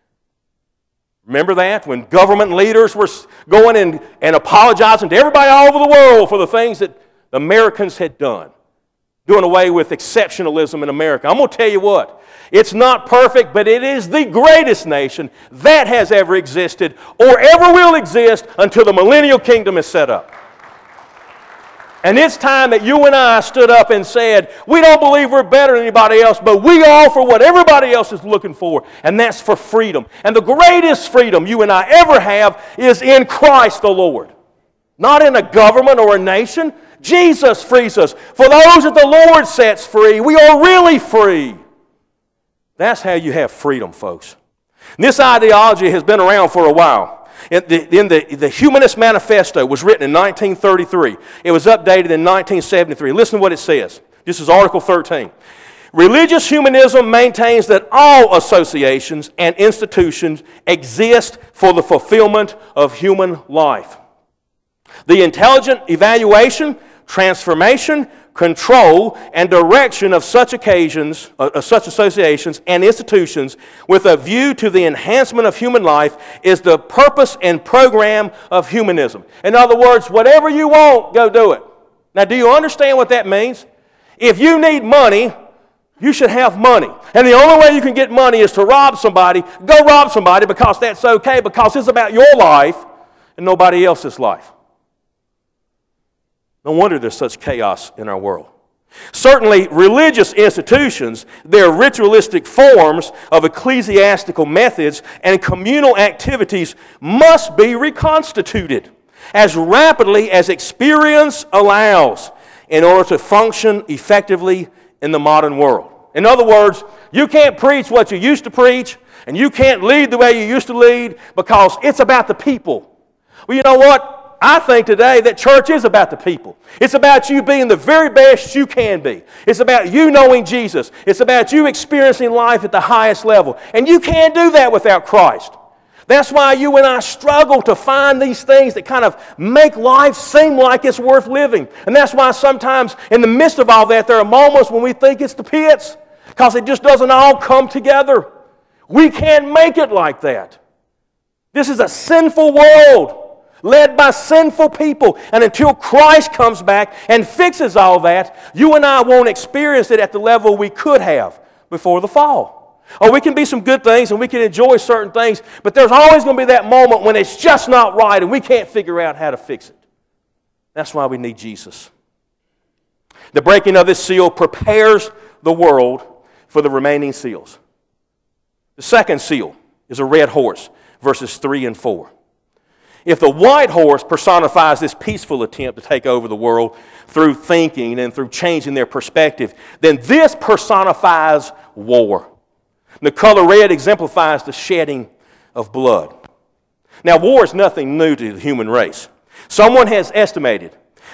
[SPEAKER 3] Remember that? When government leaders were going and, and apologizing to everybody all over the world for the things that the Americans had done, doing away with exceptionalism in America. I'm going to tell you what, it's not perfect, but it is the greatest nation that has ever existed or ever will exist until the millennial kingdom is set up. And it's time that you and I stood up and said, we don't believe we're better than anybody else, but we offer what everybody else is looking for, and that's for freedom. And the greatest freedom you and I ever have is in Christ the Lord. Not in a government or a nation. Jesus frees us. For those that the Lord sets free, we are really free. That's how you have freedom, folks. And this ideology has been around for a while. In, the, in the, the Humanist Manifesto was written in nineteen thirty-three. It was updated in nineteen seventy-three. Listen to what it says. This is Article thirteen. Religious humanism maintains that all associations and institutions exist for the fulfillment of human life. The intelligent evaluation, transformation, control, and direction of such occasions, uh, such associations and institutions with a view to the enhancement of human life is the purpose and program of humanism. In other words, whatever you want, go do it. Now, do you understand what that means? If you need money, you should have money. And the only way you can get money is to rob somebody. Go rob somebody because that's okay, because it's about your life and nobody else's life. No wonder there's such chaos in our world. Certainly, religious institutions, their ritualistic forms of ecclesiastical methods and communal activities must be reconstituted as rapidly as experience allows in order to function effectively in the modern world. In other words, you can't preach what you used to preach, and you can't lead the way you used to lead because it's about the people. Well, you know what? I think today that church is about the people. It's about you being the very best you can be. It's about you knowing Jesus. It's about you experiencing life at the highest level. And you can't do that without Christ. That's why you and I struggle to find these things that kind of make life seem like it's worth living. And that's why sometimes in the midst of all that, there are moments when we think it's the pits because it just doesn't all come together. We can't make it like that. This is a sinful world, led by sinful people. And until Christ comes back and fixes all that, you and I won't experience it at the level we could have before the fall. Or we can be some good things and we can enjoy certain things, but there's always going to be that moment when it's just not right and we can't figure out how to fix it. That's why we need Jesus. The breaking of this seal prepares the world for the remaining seals. The second seal is a red horse, verses three and four. If the white horse personifies this peaceful attempt to take over the world through thinking and through changing their perspective, then this personifies war. The color red exemplifies the shedding of blood. Now, war is nothing new to the human race. Someone has estimated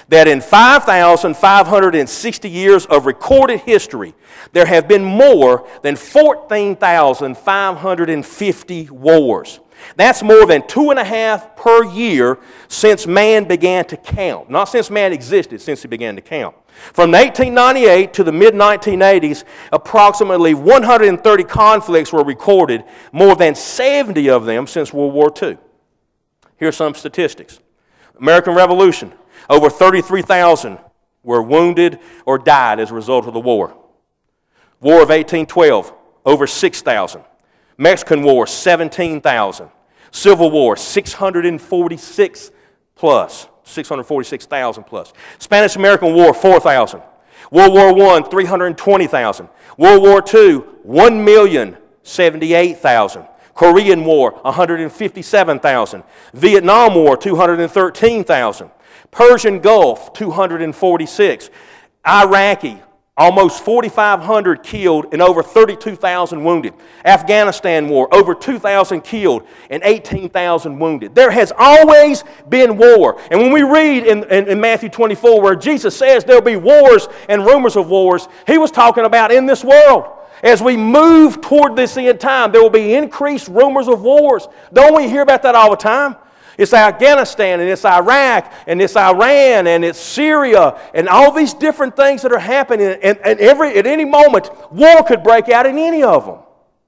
[SPEAKER 3] that in five thousand five hundred sixty years of recorded history, there have been more than fourteen thousand five hundred fifty wars. That's more than two and a half per year since man began to count. Not since man existed, since he began to count. From eighteen ninety-eight to the mid nineteen eighties, approximately one hundred thirty conflicts were recorded, more than seventy of them since World War Two. Here's some statistics. American Revolution, over thirty-three thousand were wounded or died as a result of the war. War of eighteen twelve, over six thousand. Mexican War, seventeen thousand. Civil War, six hundred forty-six plus, six hundred forty-six thousand plus. Spanish-American War, four thousand. World War One, three hundred twenty thousand. World War Two, one million seventy-eight thousand. Korean War, one hundred fifty-seven thousand. Vietnam War, two hundred thirteen thousand. Persian Gulf, two hundred forty-six. Iraqi, almost forty-five hundred killed and over thirty-two thousand wounded. Afghanistan War, over two thousand killed and eighteen thousand wounded. There has always been war. And when we read in, in, in Matthew twenty-four where Jesus says there will be wars and rumors of wars, he was talking about in this world. As we move toward this end time, there will be increased rumors of wars. Don't we hear about that all the time? It's Afghanistan, and it's Iraq, and it's Iran, and it's Syria, and all these different things that are happening. And, and every, at any moment, war could break out in any of them.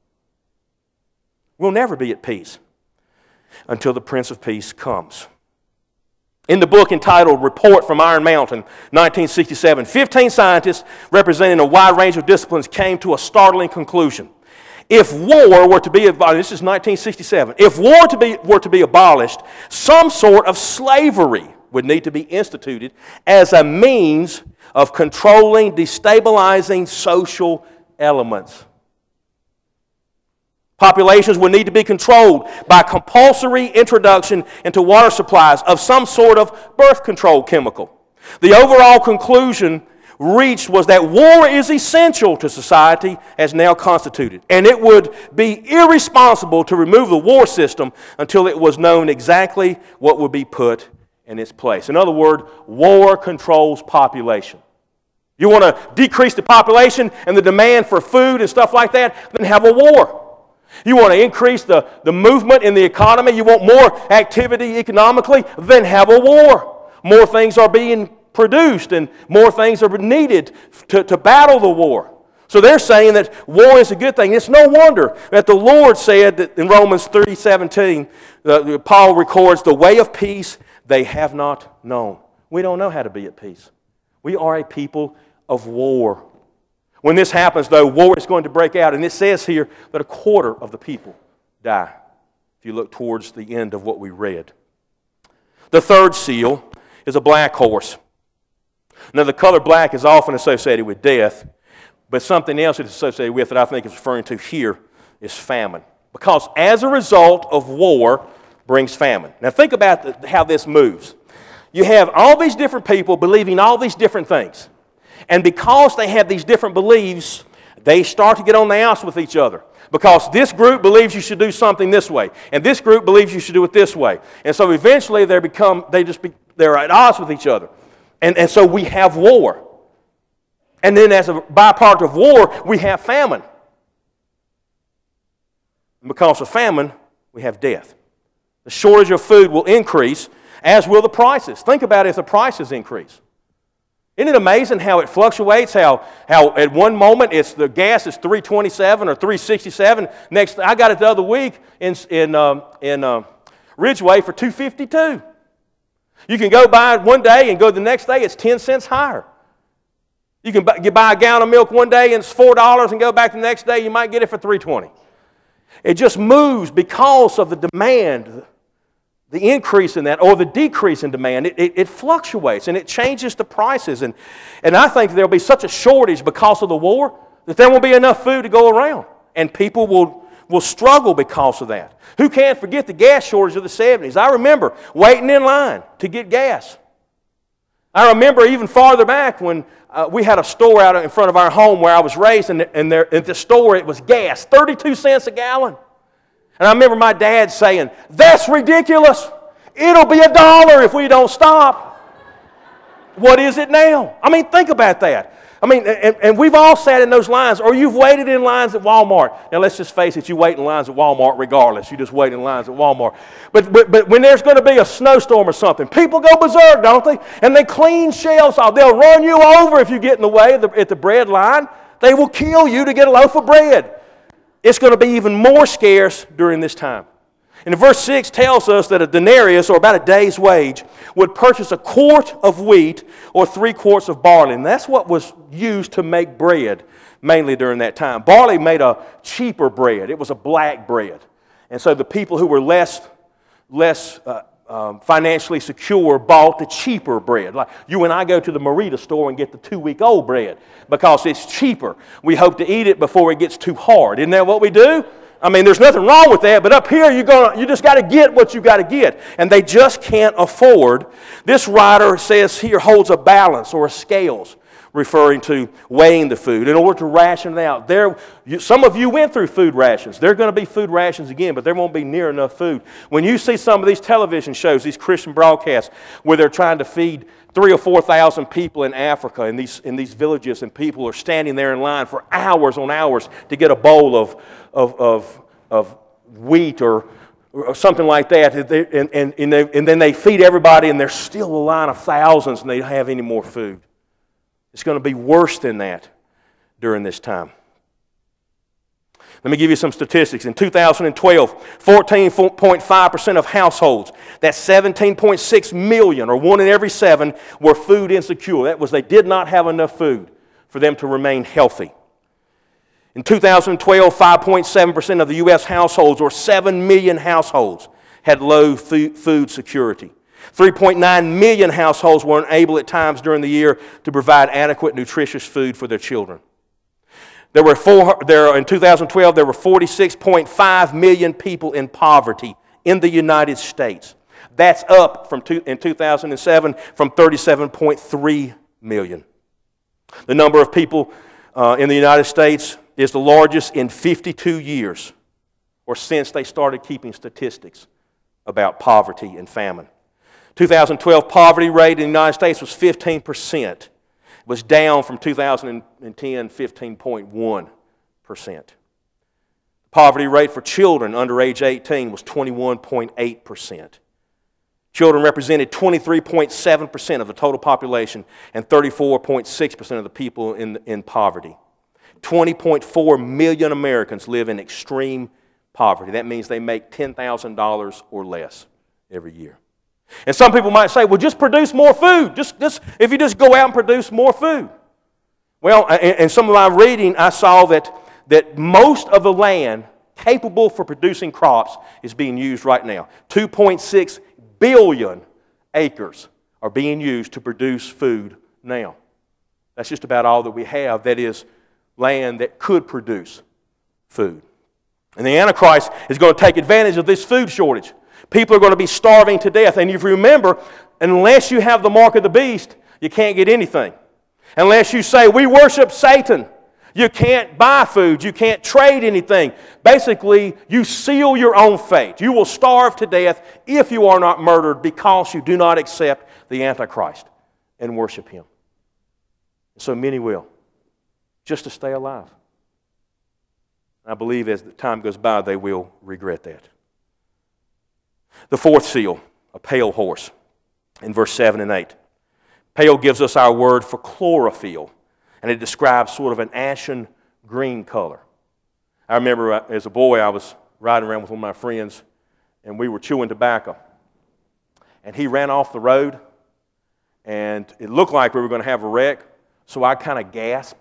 [SPEAKER 3] We'll never be at peace until the Prince of Peace comes. In the book entitled Report from Iron Mountain, nineteen sixty-seven, fifteen scientists representing a wide range of disciplines came to a startling conclusion. If war were to be abolished, this is nineteen sixty-seven, if war to be, were to be abolished, some sort of slavery would need to be instituted as a means of controlling, destabilizing social elements. Populations would need to be controlled by compulsory introduction into water supplies of some sort of birth control chemical. The overall conclusion reached was that war is essential to society as now constituted, and it would be irresponsible to remove the war system until it was known exactly what would be put in its place. In other words, war controls population. You want to decrease the population and the demand for food and stuff like that, then have a war. You want to increase the, the movement in the economy, you want more activity economically, then have a war. More things are being produced and more things are needed to, to battle the war. So they're saying that war is a good thing. It's no wonder that the Lord said that in Romans three seventeen, uh, Paul records, the way of peace they have not known. We don't know how to be at peace. We are a people of war. When this happens, though, war is going to break out. And it says here that a quarter of the people die, if you look towards the end of what we read. The third seal is a black horse. Now, the color black is often associated with death, but something else it's associated with that I think is referring to here is famine. Because as a result of war brings famine. Now, think about the, how this moves. You have all these different people believing all these different things. And because they have these different beliefs, they start to get on the outs with each other. Because this group believes you should do something this way, and this group believes you should do it this way. And so eventually they become, they just be, they're at odds with each other. And, and so we have war. And then as a byproduct of war, we have famine. And because of famine, we have death. The shortage of food will increase, as will the prices. Think about it if the prices increase. Isn't it amazing how it fluctuates? How, how at one moment it's the gas is three twenty-seven or three sixty-seven. Next, I got it the other week in in um, in uh, Ridgeway for two fifty-two. You can go buy it one day and go the next day. It's ten cents higher. You can buy, you buy a gallon of milk one day and it's four dollars, and go back the next day you might get it for three twenty. It just moves because of the demand. The increase in that or the decrease in demand, it, it, it fluctuates and it changes the prices. And, and I think there will be such a shortage because of the war that there won't be enough food to go around. And people will, will struggle because of that. Who can't forget the gas shortage of the seventies? I remember waiting in line to get gas. I remember even farther back when uh, we had a store out in front of our home where I was raised, and, and there, at the store it was gas, thirty-two cents a gallon. And I remember my dad saying, "That's ridiculous. It'll be a dollar if we don't stop." What is it now? I mean, think about that. I mean, and, and we've all sat in those lines, or you've waited in lines at Walmart. Now, let's just face it, you wait in lines at Walmart regardless. You just wait in lines at Walmart. But, but, but when there's going to be a snowstorm or something, people go berserk, don't they? And they clean shelves off. They'll run you over if you get in the way at the, at the bread line. They will kill you to get a loaf of bread. It's going to be even more scarce during this time. And verse six tells us that a denarius, or about a day's wage, would purchase a quart of wheat or three quarts of barley. And that's what was used to make bread, mainly during that time. Barley made a cheaper bread. It was a black bread. And so the people who were less, less uh, um, financially secure bought the cheaper bread. Like you and I go to the Merita store and get the two-week-old bread because it's cheaper. We hope to eat it before it gets too hard. Isn't that what we do? I mean, there's nothing wrong with that, but up here you're gonna, you just got to get what you got to get. And they just can't afford. This writer says here holds a balance or a scales, referring to weighing the food in order to ration it out. There, you, some of you went through food rations. There are going to be food rations again, but there won't be near enough food. When you see some of these television shows, these Christian broadcasts, where they're trying to feed three or four thousand people in Africa, in these in these villages, and people are standing there in line for hours on hours to get a bowl of of of, of wheat or, or something like that, and and and, they, and then they feed everybody, and there's still a line of thousands, and they don't have any more food. It's going to be worse than that during this time. Let me give you some statistics. In two thousand twelve, fourteen point five percent of households, that's seventeen point six million, or one in every seven, were food insecure. That was, they did not have enough food for them to remain healthy. In two thousand twelve, five point seven percent of the U S households, or seven million households, had low food security. three point nine million households were unable at times during the year to provide adequate, nutritious food for their children. There were four, there, in two thousand twelve, there were forty-six point five million people in poverty in the United States. That's up from two, in two thousand seven from thirty-seven point three million. The number of people uh, in the United States is the largest in fifty-two years, or since they started keeping statistics about poverty and famine. two thousand twelve poverty rate in the United States was fifteen percent. It was down from two thousand ten, fifteen point one percent. The poverty rate for children under age eighteen was twenty-one point eight percent. Children represented twenty-three point seven percent of the total population and thirty-four point six percent of the people in, in poverty. twenty point four million Americans live in extreme poverty. That means they make ten thousand dollars or less every year. And some people might say, well, just produce more food. Just, just if you just go out and produce more food. Well, in some of my reading, I saw that, that most of the land capable for producing crops is being used right now. two point six billion acres are being used to produce food now. That's just about all that we have that is land that could produce food. And the Antichrist is going to take advantage of this food shortage. People are going to be starving to death. And if you remember, unless you have the mark of the beast, you can't get anything. Unless you say, we worship Satan, you can't buy food, you can't trade anything. Basically, you seal your own fate. You will starve to death if you are not murdered because you do not accept the Antichrist and worship him. So many will, just to stay alive. I believe as the time goes by, they will regret that. The fourth seal, a pale horse, in verse seven and eight. Pale gives us our word for chlorophyll, and it describes sort of an ashen green color. I remember as a boy, I was riding around with one of my friends, and we were chewing tobacco. And he ran off the road, and it looked like we were going to have a wreck, so I kind of gasped.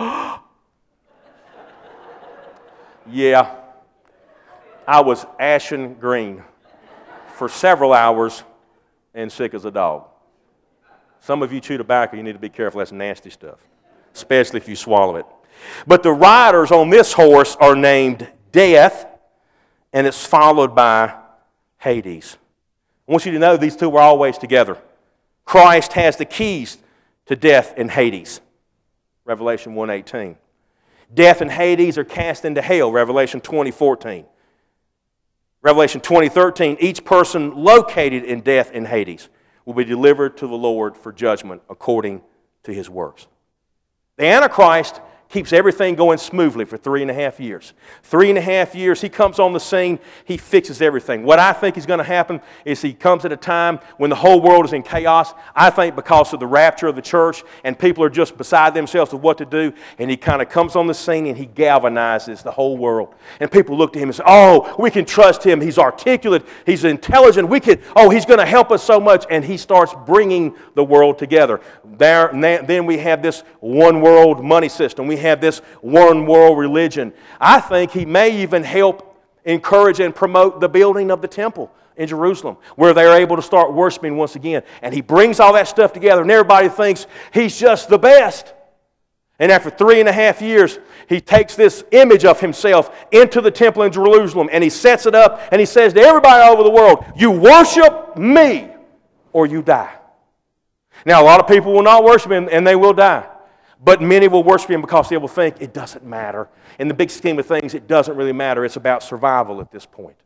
[SPEAKER 3] Yeah, I was ashen green for several hours and sick as a dog. Some of you chew tobacco, you need to be careful. That's nasty stuff, especially if you swallow it. But the riders on this horse are named Death, and it's followed by Hades. I want you to know these two were always together. Christ has the keys to death and Hades, Revelation one eighteen. Death and Hades are cast into hell, Revelation twenty fourteen. Revelation twenty thirteen, each person located in death and Hades will be delivered to the Lord for judgment according to his works. The Antichrist keeps everything going smoothly for three and a half years. Three and a half years, he comes on the scene, he fixes everything. What I think is going to happen is he comes at a time when the whole world is in chaos. I think because of the rapture of the church and people are just beside themselves with what to do, and he kind of comes on the scene and he galvanizes the whole world. And people look to him and say, oh, we can trust him. He's articulate. He's intelligent. We can, oh, he's going to help us so much. And he starts bringing the world together. There, then we have this one world money system. We have this one world religion. I think he may even help encourage and promote the building of the temple in Jerusalem, where they're able to start worshiping once again. And he brings all that stuff together, and everybody thinks he's just the best. And after three and a half years, he takes this image of himself into the temple in Jerusalem, and he sets it up, and he says to everybody all over the world, you worship me or you die. Now, a lot of people will not worship him, and they will die. But many will worship him because they will think it doesn't matter. In the big scheme of things, it doesn't really matter. It's about survival at this point.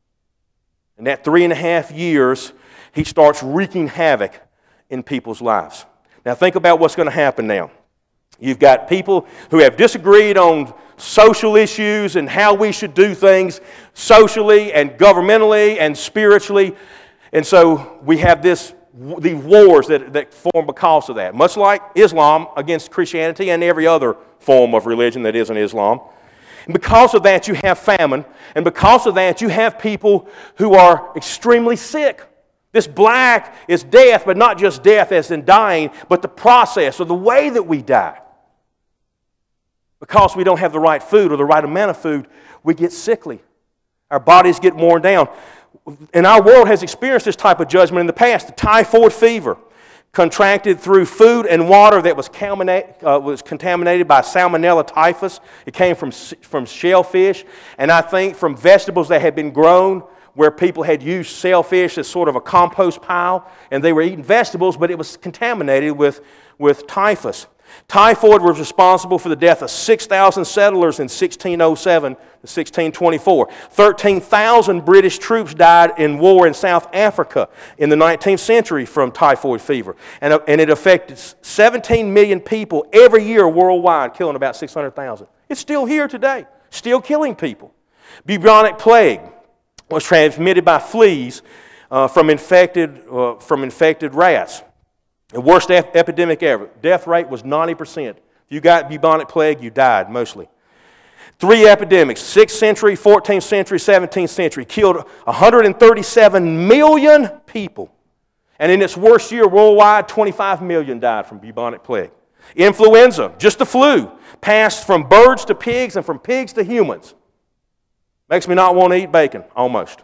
[SPEAKER 3] In that three and a half years, he starts wreaking havoc in people's lives. Now, think about what's going to happen now. You've got people who have disagreed on social issues and how we should do things socially and governmentally and spiritually. And so we have this the wars that, that form because of that, much like Islam against Christianity and every other form of religion that isn't Islam. And because of that, you have famine, and because of that, you have people who are extremely sick. This black is death, but not just death as in dying, but the process or the way that we die. Because we don't have the right food or the right amount of food, we get sickly. Our bodies get worn down. And our world has experienced this type of judgment in the past. The typhoid fever, contracted through food and water that was, uh, was contaminated by Salmonella typhus. It came from, from shellfish, and I think from vegetables that had been grown where people had used shellfish as sort of a compost pile, and they were eating vegetables, but it was contaminated with, with typhus. Typhoid was responsible for the death of six thousand settlers in sixteen oh seven to sixteen twenty-four. thirteen thousand British troops died in war in South Africa in the nineteenth century from typhoid fever. And, and it affected seventeen million people every year worldwide, killing about six hundred thousand. It's still here today, still killing people. Bubonic plague was transmitted by fleas uh, from, infected, uh, from infected rats. The worst ep- epidemic ever. Death rate was ninety percent. If you got bubonic plague, you died mostly. Three epidemics, sixth century, fourteenth century, seventeenth century, killed one hundred thirty-seven million people. And in its worst year worldwide, twenty-five million died from bubonic plague. Influenza, just the flu, passed from birds to pigs and from pigs to humans. Makes me not want to eat bacon, almost.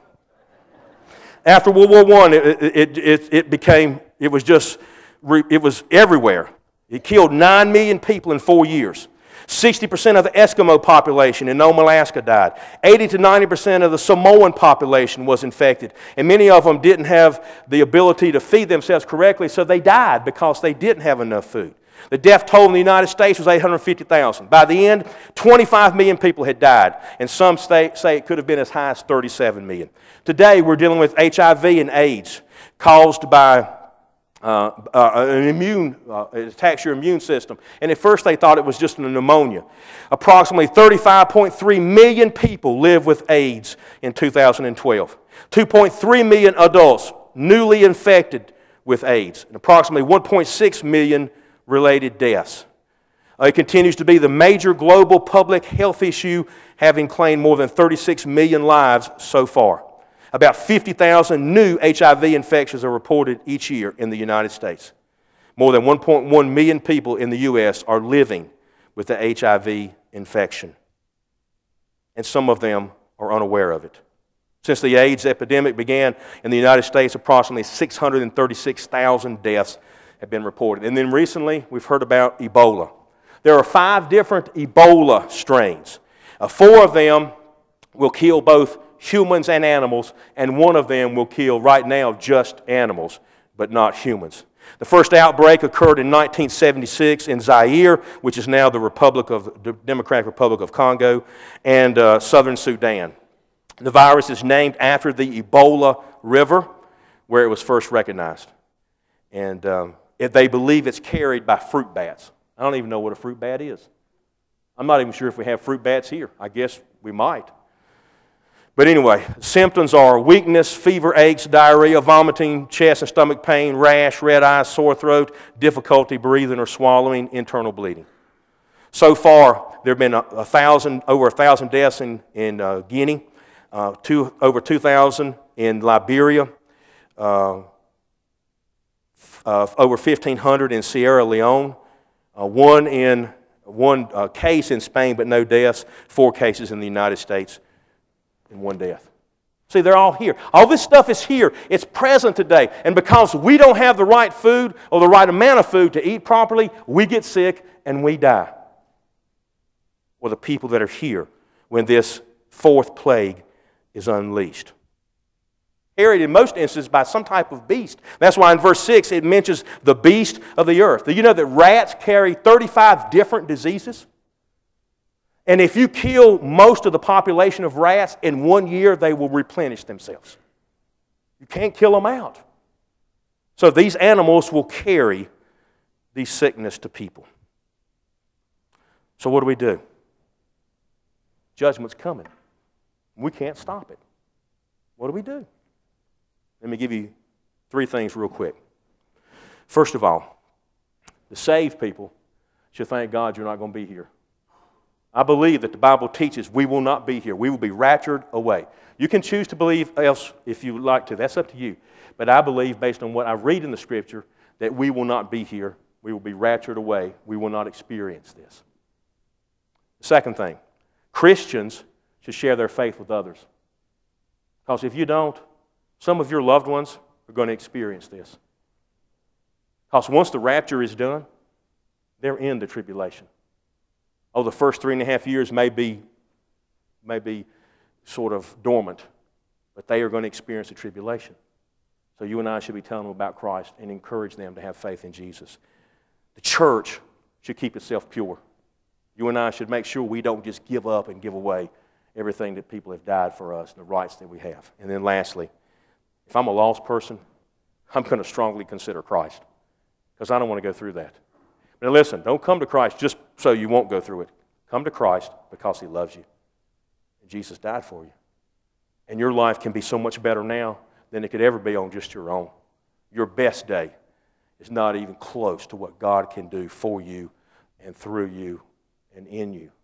[SPEAKER 3] After World War One, it, it, it, it became, it was just... It was everywhere. It killed nine million people in four years. sixty percent of the Eskimo population in Nome, Alaska died. eighty to ninety percent of the Samoan population was infected. And many of them didn't have the ability to feed themselves correctly, so they died because they didn't have enough food. The death toll in the United States was eight hundred fifty thousand. By the end, twenty-five million people had died, and some say it could have been as high as thirty-seven million. Today, we're dealing with H I V and AIDS caused by Uh, uh, an immune, uh, it attacks your immune system. And at first they thought it was just a pneumonia. Approximately thirty-five point three million people live with AIDS in two thousand twelve. two point three million adults newly infected with AIDS, and approximately one point six million related deaths. Uh, it continues to be the major global public health issue, having claimed more than thirty-six million lives so far. About fifty thousand new H I V infections are reported each year in the United States. More than one point one million people in the U S are living with the H I V infection. And some of them are unaware of it. Since the AIDS epidemic began in the United States, approximately six hundred thirty-six thousand deaths have been reported. And then recently, we've heard about Ebola. There are five different Ebola strains. Uh, four of them will kill both humans and animals, and one of them will kill right now just animals, but not humans. The first outbreak occurred in nineteen seventy-six in Zaire, which is now the Republic of the Democratic Republic of Congo, and uh, southern Sudan. The virus is named after the Ebola River, where it was first recognized. And um, if they believe it's carried by fruit bats. I don't even know what a fruit bat is. I'm not even sure if we have fruit bats here. I guess we might. But anyway, symptoms are weakness, fever, aches, diarrhea, vomiting, chest and stomach pain, rash, red eyes, sore throat, difficulty breathing or swallowing, internal bleeding. So far, there have been a, a thousand, over a thousand deaths in, in uh, Guinea, uh, two, over two thousand in Liberia, uh, uh, over fifteen hundred in Sierra Leone, uh, one in one uh, case in Spain, but no deaths, four cases in the United States, and one death. See, they're all here. All this stuff is here. It's present today. And because we don't have the right food or the right amount of food to eat properly, we get sick and we die. Or the people that are here when this fourth plague is unleashed. Carried in most instances by some type of beast. That's why in verse six it mentions the beast of the earth. Do you know that rats carry thirty-five different diseases? And if you kill most of the population of rats, in one year they will replenish themselves. You can't kill them out. So these animals will carry these sickness to people. So what do we do? Judgment's coming. We can't stop it. What do we do? Let me give you three things real quick. First of all, the saved people should thank God you're not going to be here. I believe that the Bible teaches we will not be here. We will be raptured away. You can choose to believe else if you would like to. That's up to you. But I believe, based on what I read in the Scripture, that we will not be here. We will be raptured away. We will not experience this. The second thing, Christians should share their faith with others. Because if you don't, some of your loved ones are going to experience this. Because once the rapture is done, they're in the tribulation. Oh, the first three and a half years may be, may be sort of dormant, but they are going to experience the tribulation. So you and I should be telling them about Christ and encourage them to have faith in Jesus. The church should keep itself pure. You and I should make sure we don't just give up and give away everything that people have died for us, the rights that we have. And then lastly, if I'm a lost person, I'm going to strongly consider Christ because I don't want to go through that. Now listen, don't come to Christ just so you won't go through it. Come to Christ because He loves you. And Jesus died for you. And your life can be so much better now than it could ever be on just your own. Your best day is not even close to what God can do for you and through you and in you.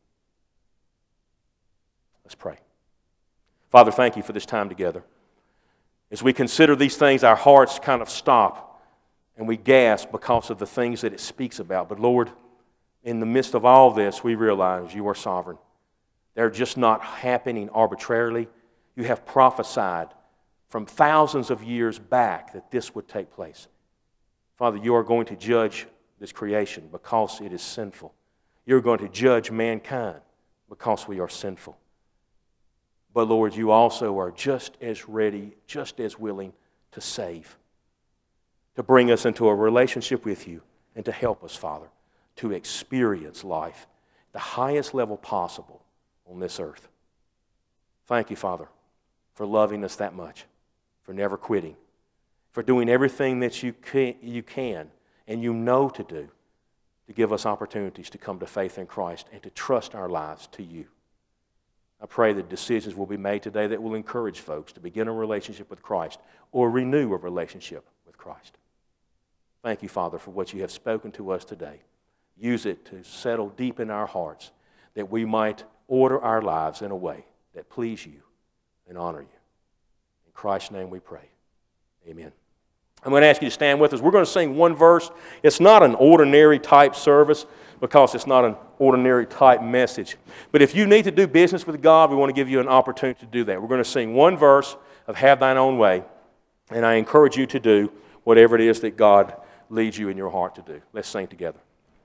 [SPEAKER 3] Let's pray. Father, thank you for this time together. As we consider these things, our hearts kind of stop and we gasp because of the things that it speaks about. But Lord, in the midst of all this, we realize you are sovereign. They're just not happening arbitrarily. You have prophesied from thousands of years back that this would take place. Father, you are going to judge this creation because it is sinful. You're going to judge mankind because we are sinful. But Lord, you also are just as ready, just as willing to save, to bring us into a relationship with you, and to help us, Father, to experience life at the highest level possible on this earth. Thank you, Father, for loving us that much, for never quitting, for doing everything that you can, you can and you know to do to give us opportunities to come to faith in Christ and to trust our lives to you. I pray that decisions will be made today that will encourage folks to begin a relationship with Christ or renew a relationship with Christ. Thank you, Father, for what you have spoken to us today. Use it to settle deep in our hearts that we might order our lives in a way that please you and honor you. In Christ's name we pray. Amen. I'm going to ask you to stand with us. We're going to sing one verse. It's not an ordinary type service because it's not an ordinary type message. But if you need to do business with God, we want to give you an opportunity to do that. We're going to sing one verse of Have Thine Own Way, and I encourage you to do whatever it is that God leads you in your heart to do. Let's sing together.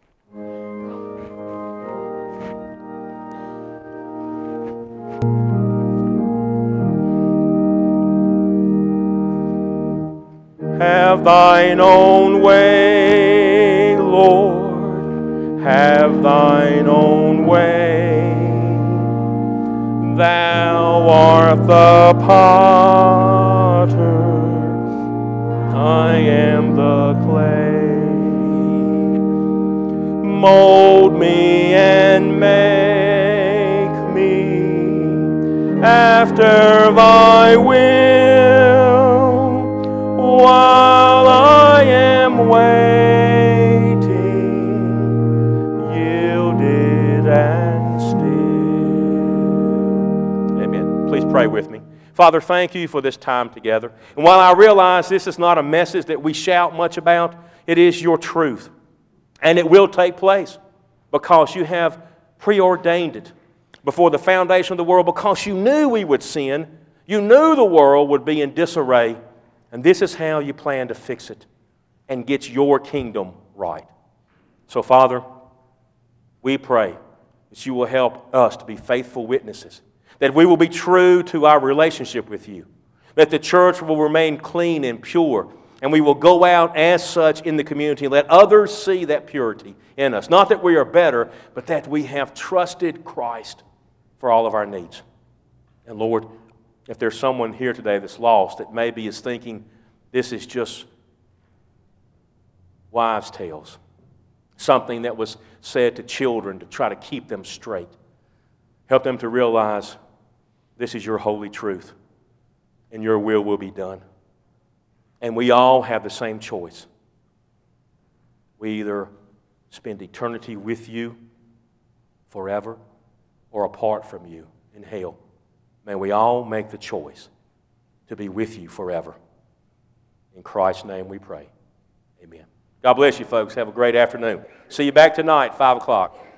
[SPEAKER 3] Have thine own way, Lord, have thine own way. Thou art the potter, I am the clay. Mold me and make me after thy will, while I am waiting, yielded and still. Amen. Please pray with me. Father, thank you for this time together. And while I realize this is not a message that we shout much about, it is your truth. And it will take place because you have preordained it before the foundation of the world, because you knew we would sin. You knew the world would be in disarray. And this is how you plan to fix it and get your kingdom right. So, Father, we pray that you will help us to be faithful witnesses, that we will be true to our relationship with you, that the church will remain clean and pure, and we will go out as such in the community and let others see that purity in us. Not that we are better, but that we have trusted Christ for all of our needs. And Lord, if there's someone here today that's lost, that maybe is thinking this is just wives' tales, something that was said to children to try to keep them straight, help them to realize this is your holy truth, and your will will be done. And we all have the same choice. We either spend eternity with you forever or apart from you in hell. May we all make the choice to be with you forever. In Christ's name we pray. Amen. God bless you, folks. Have a great afternoon. See you back tonight, five o'clock.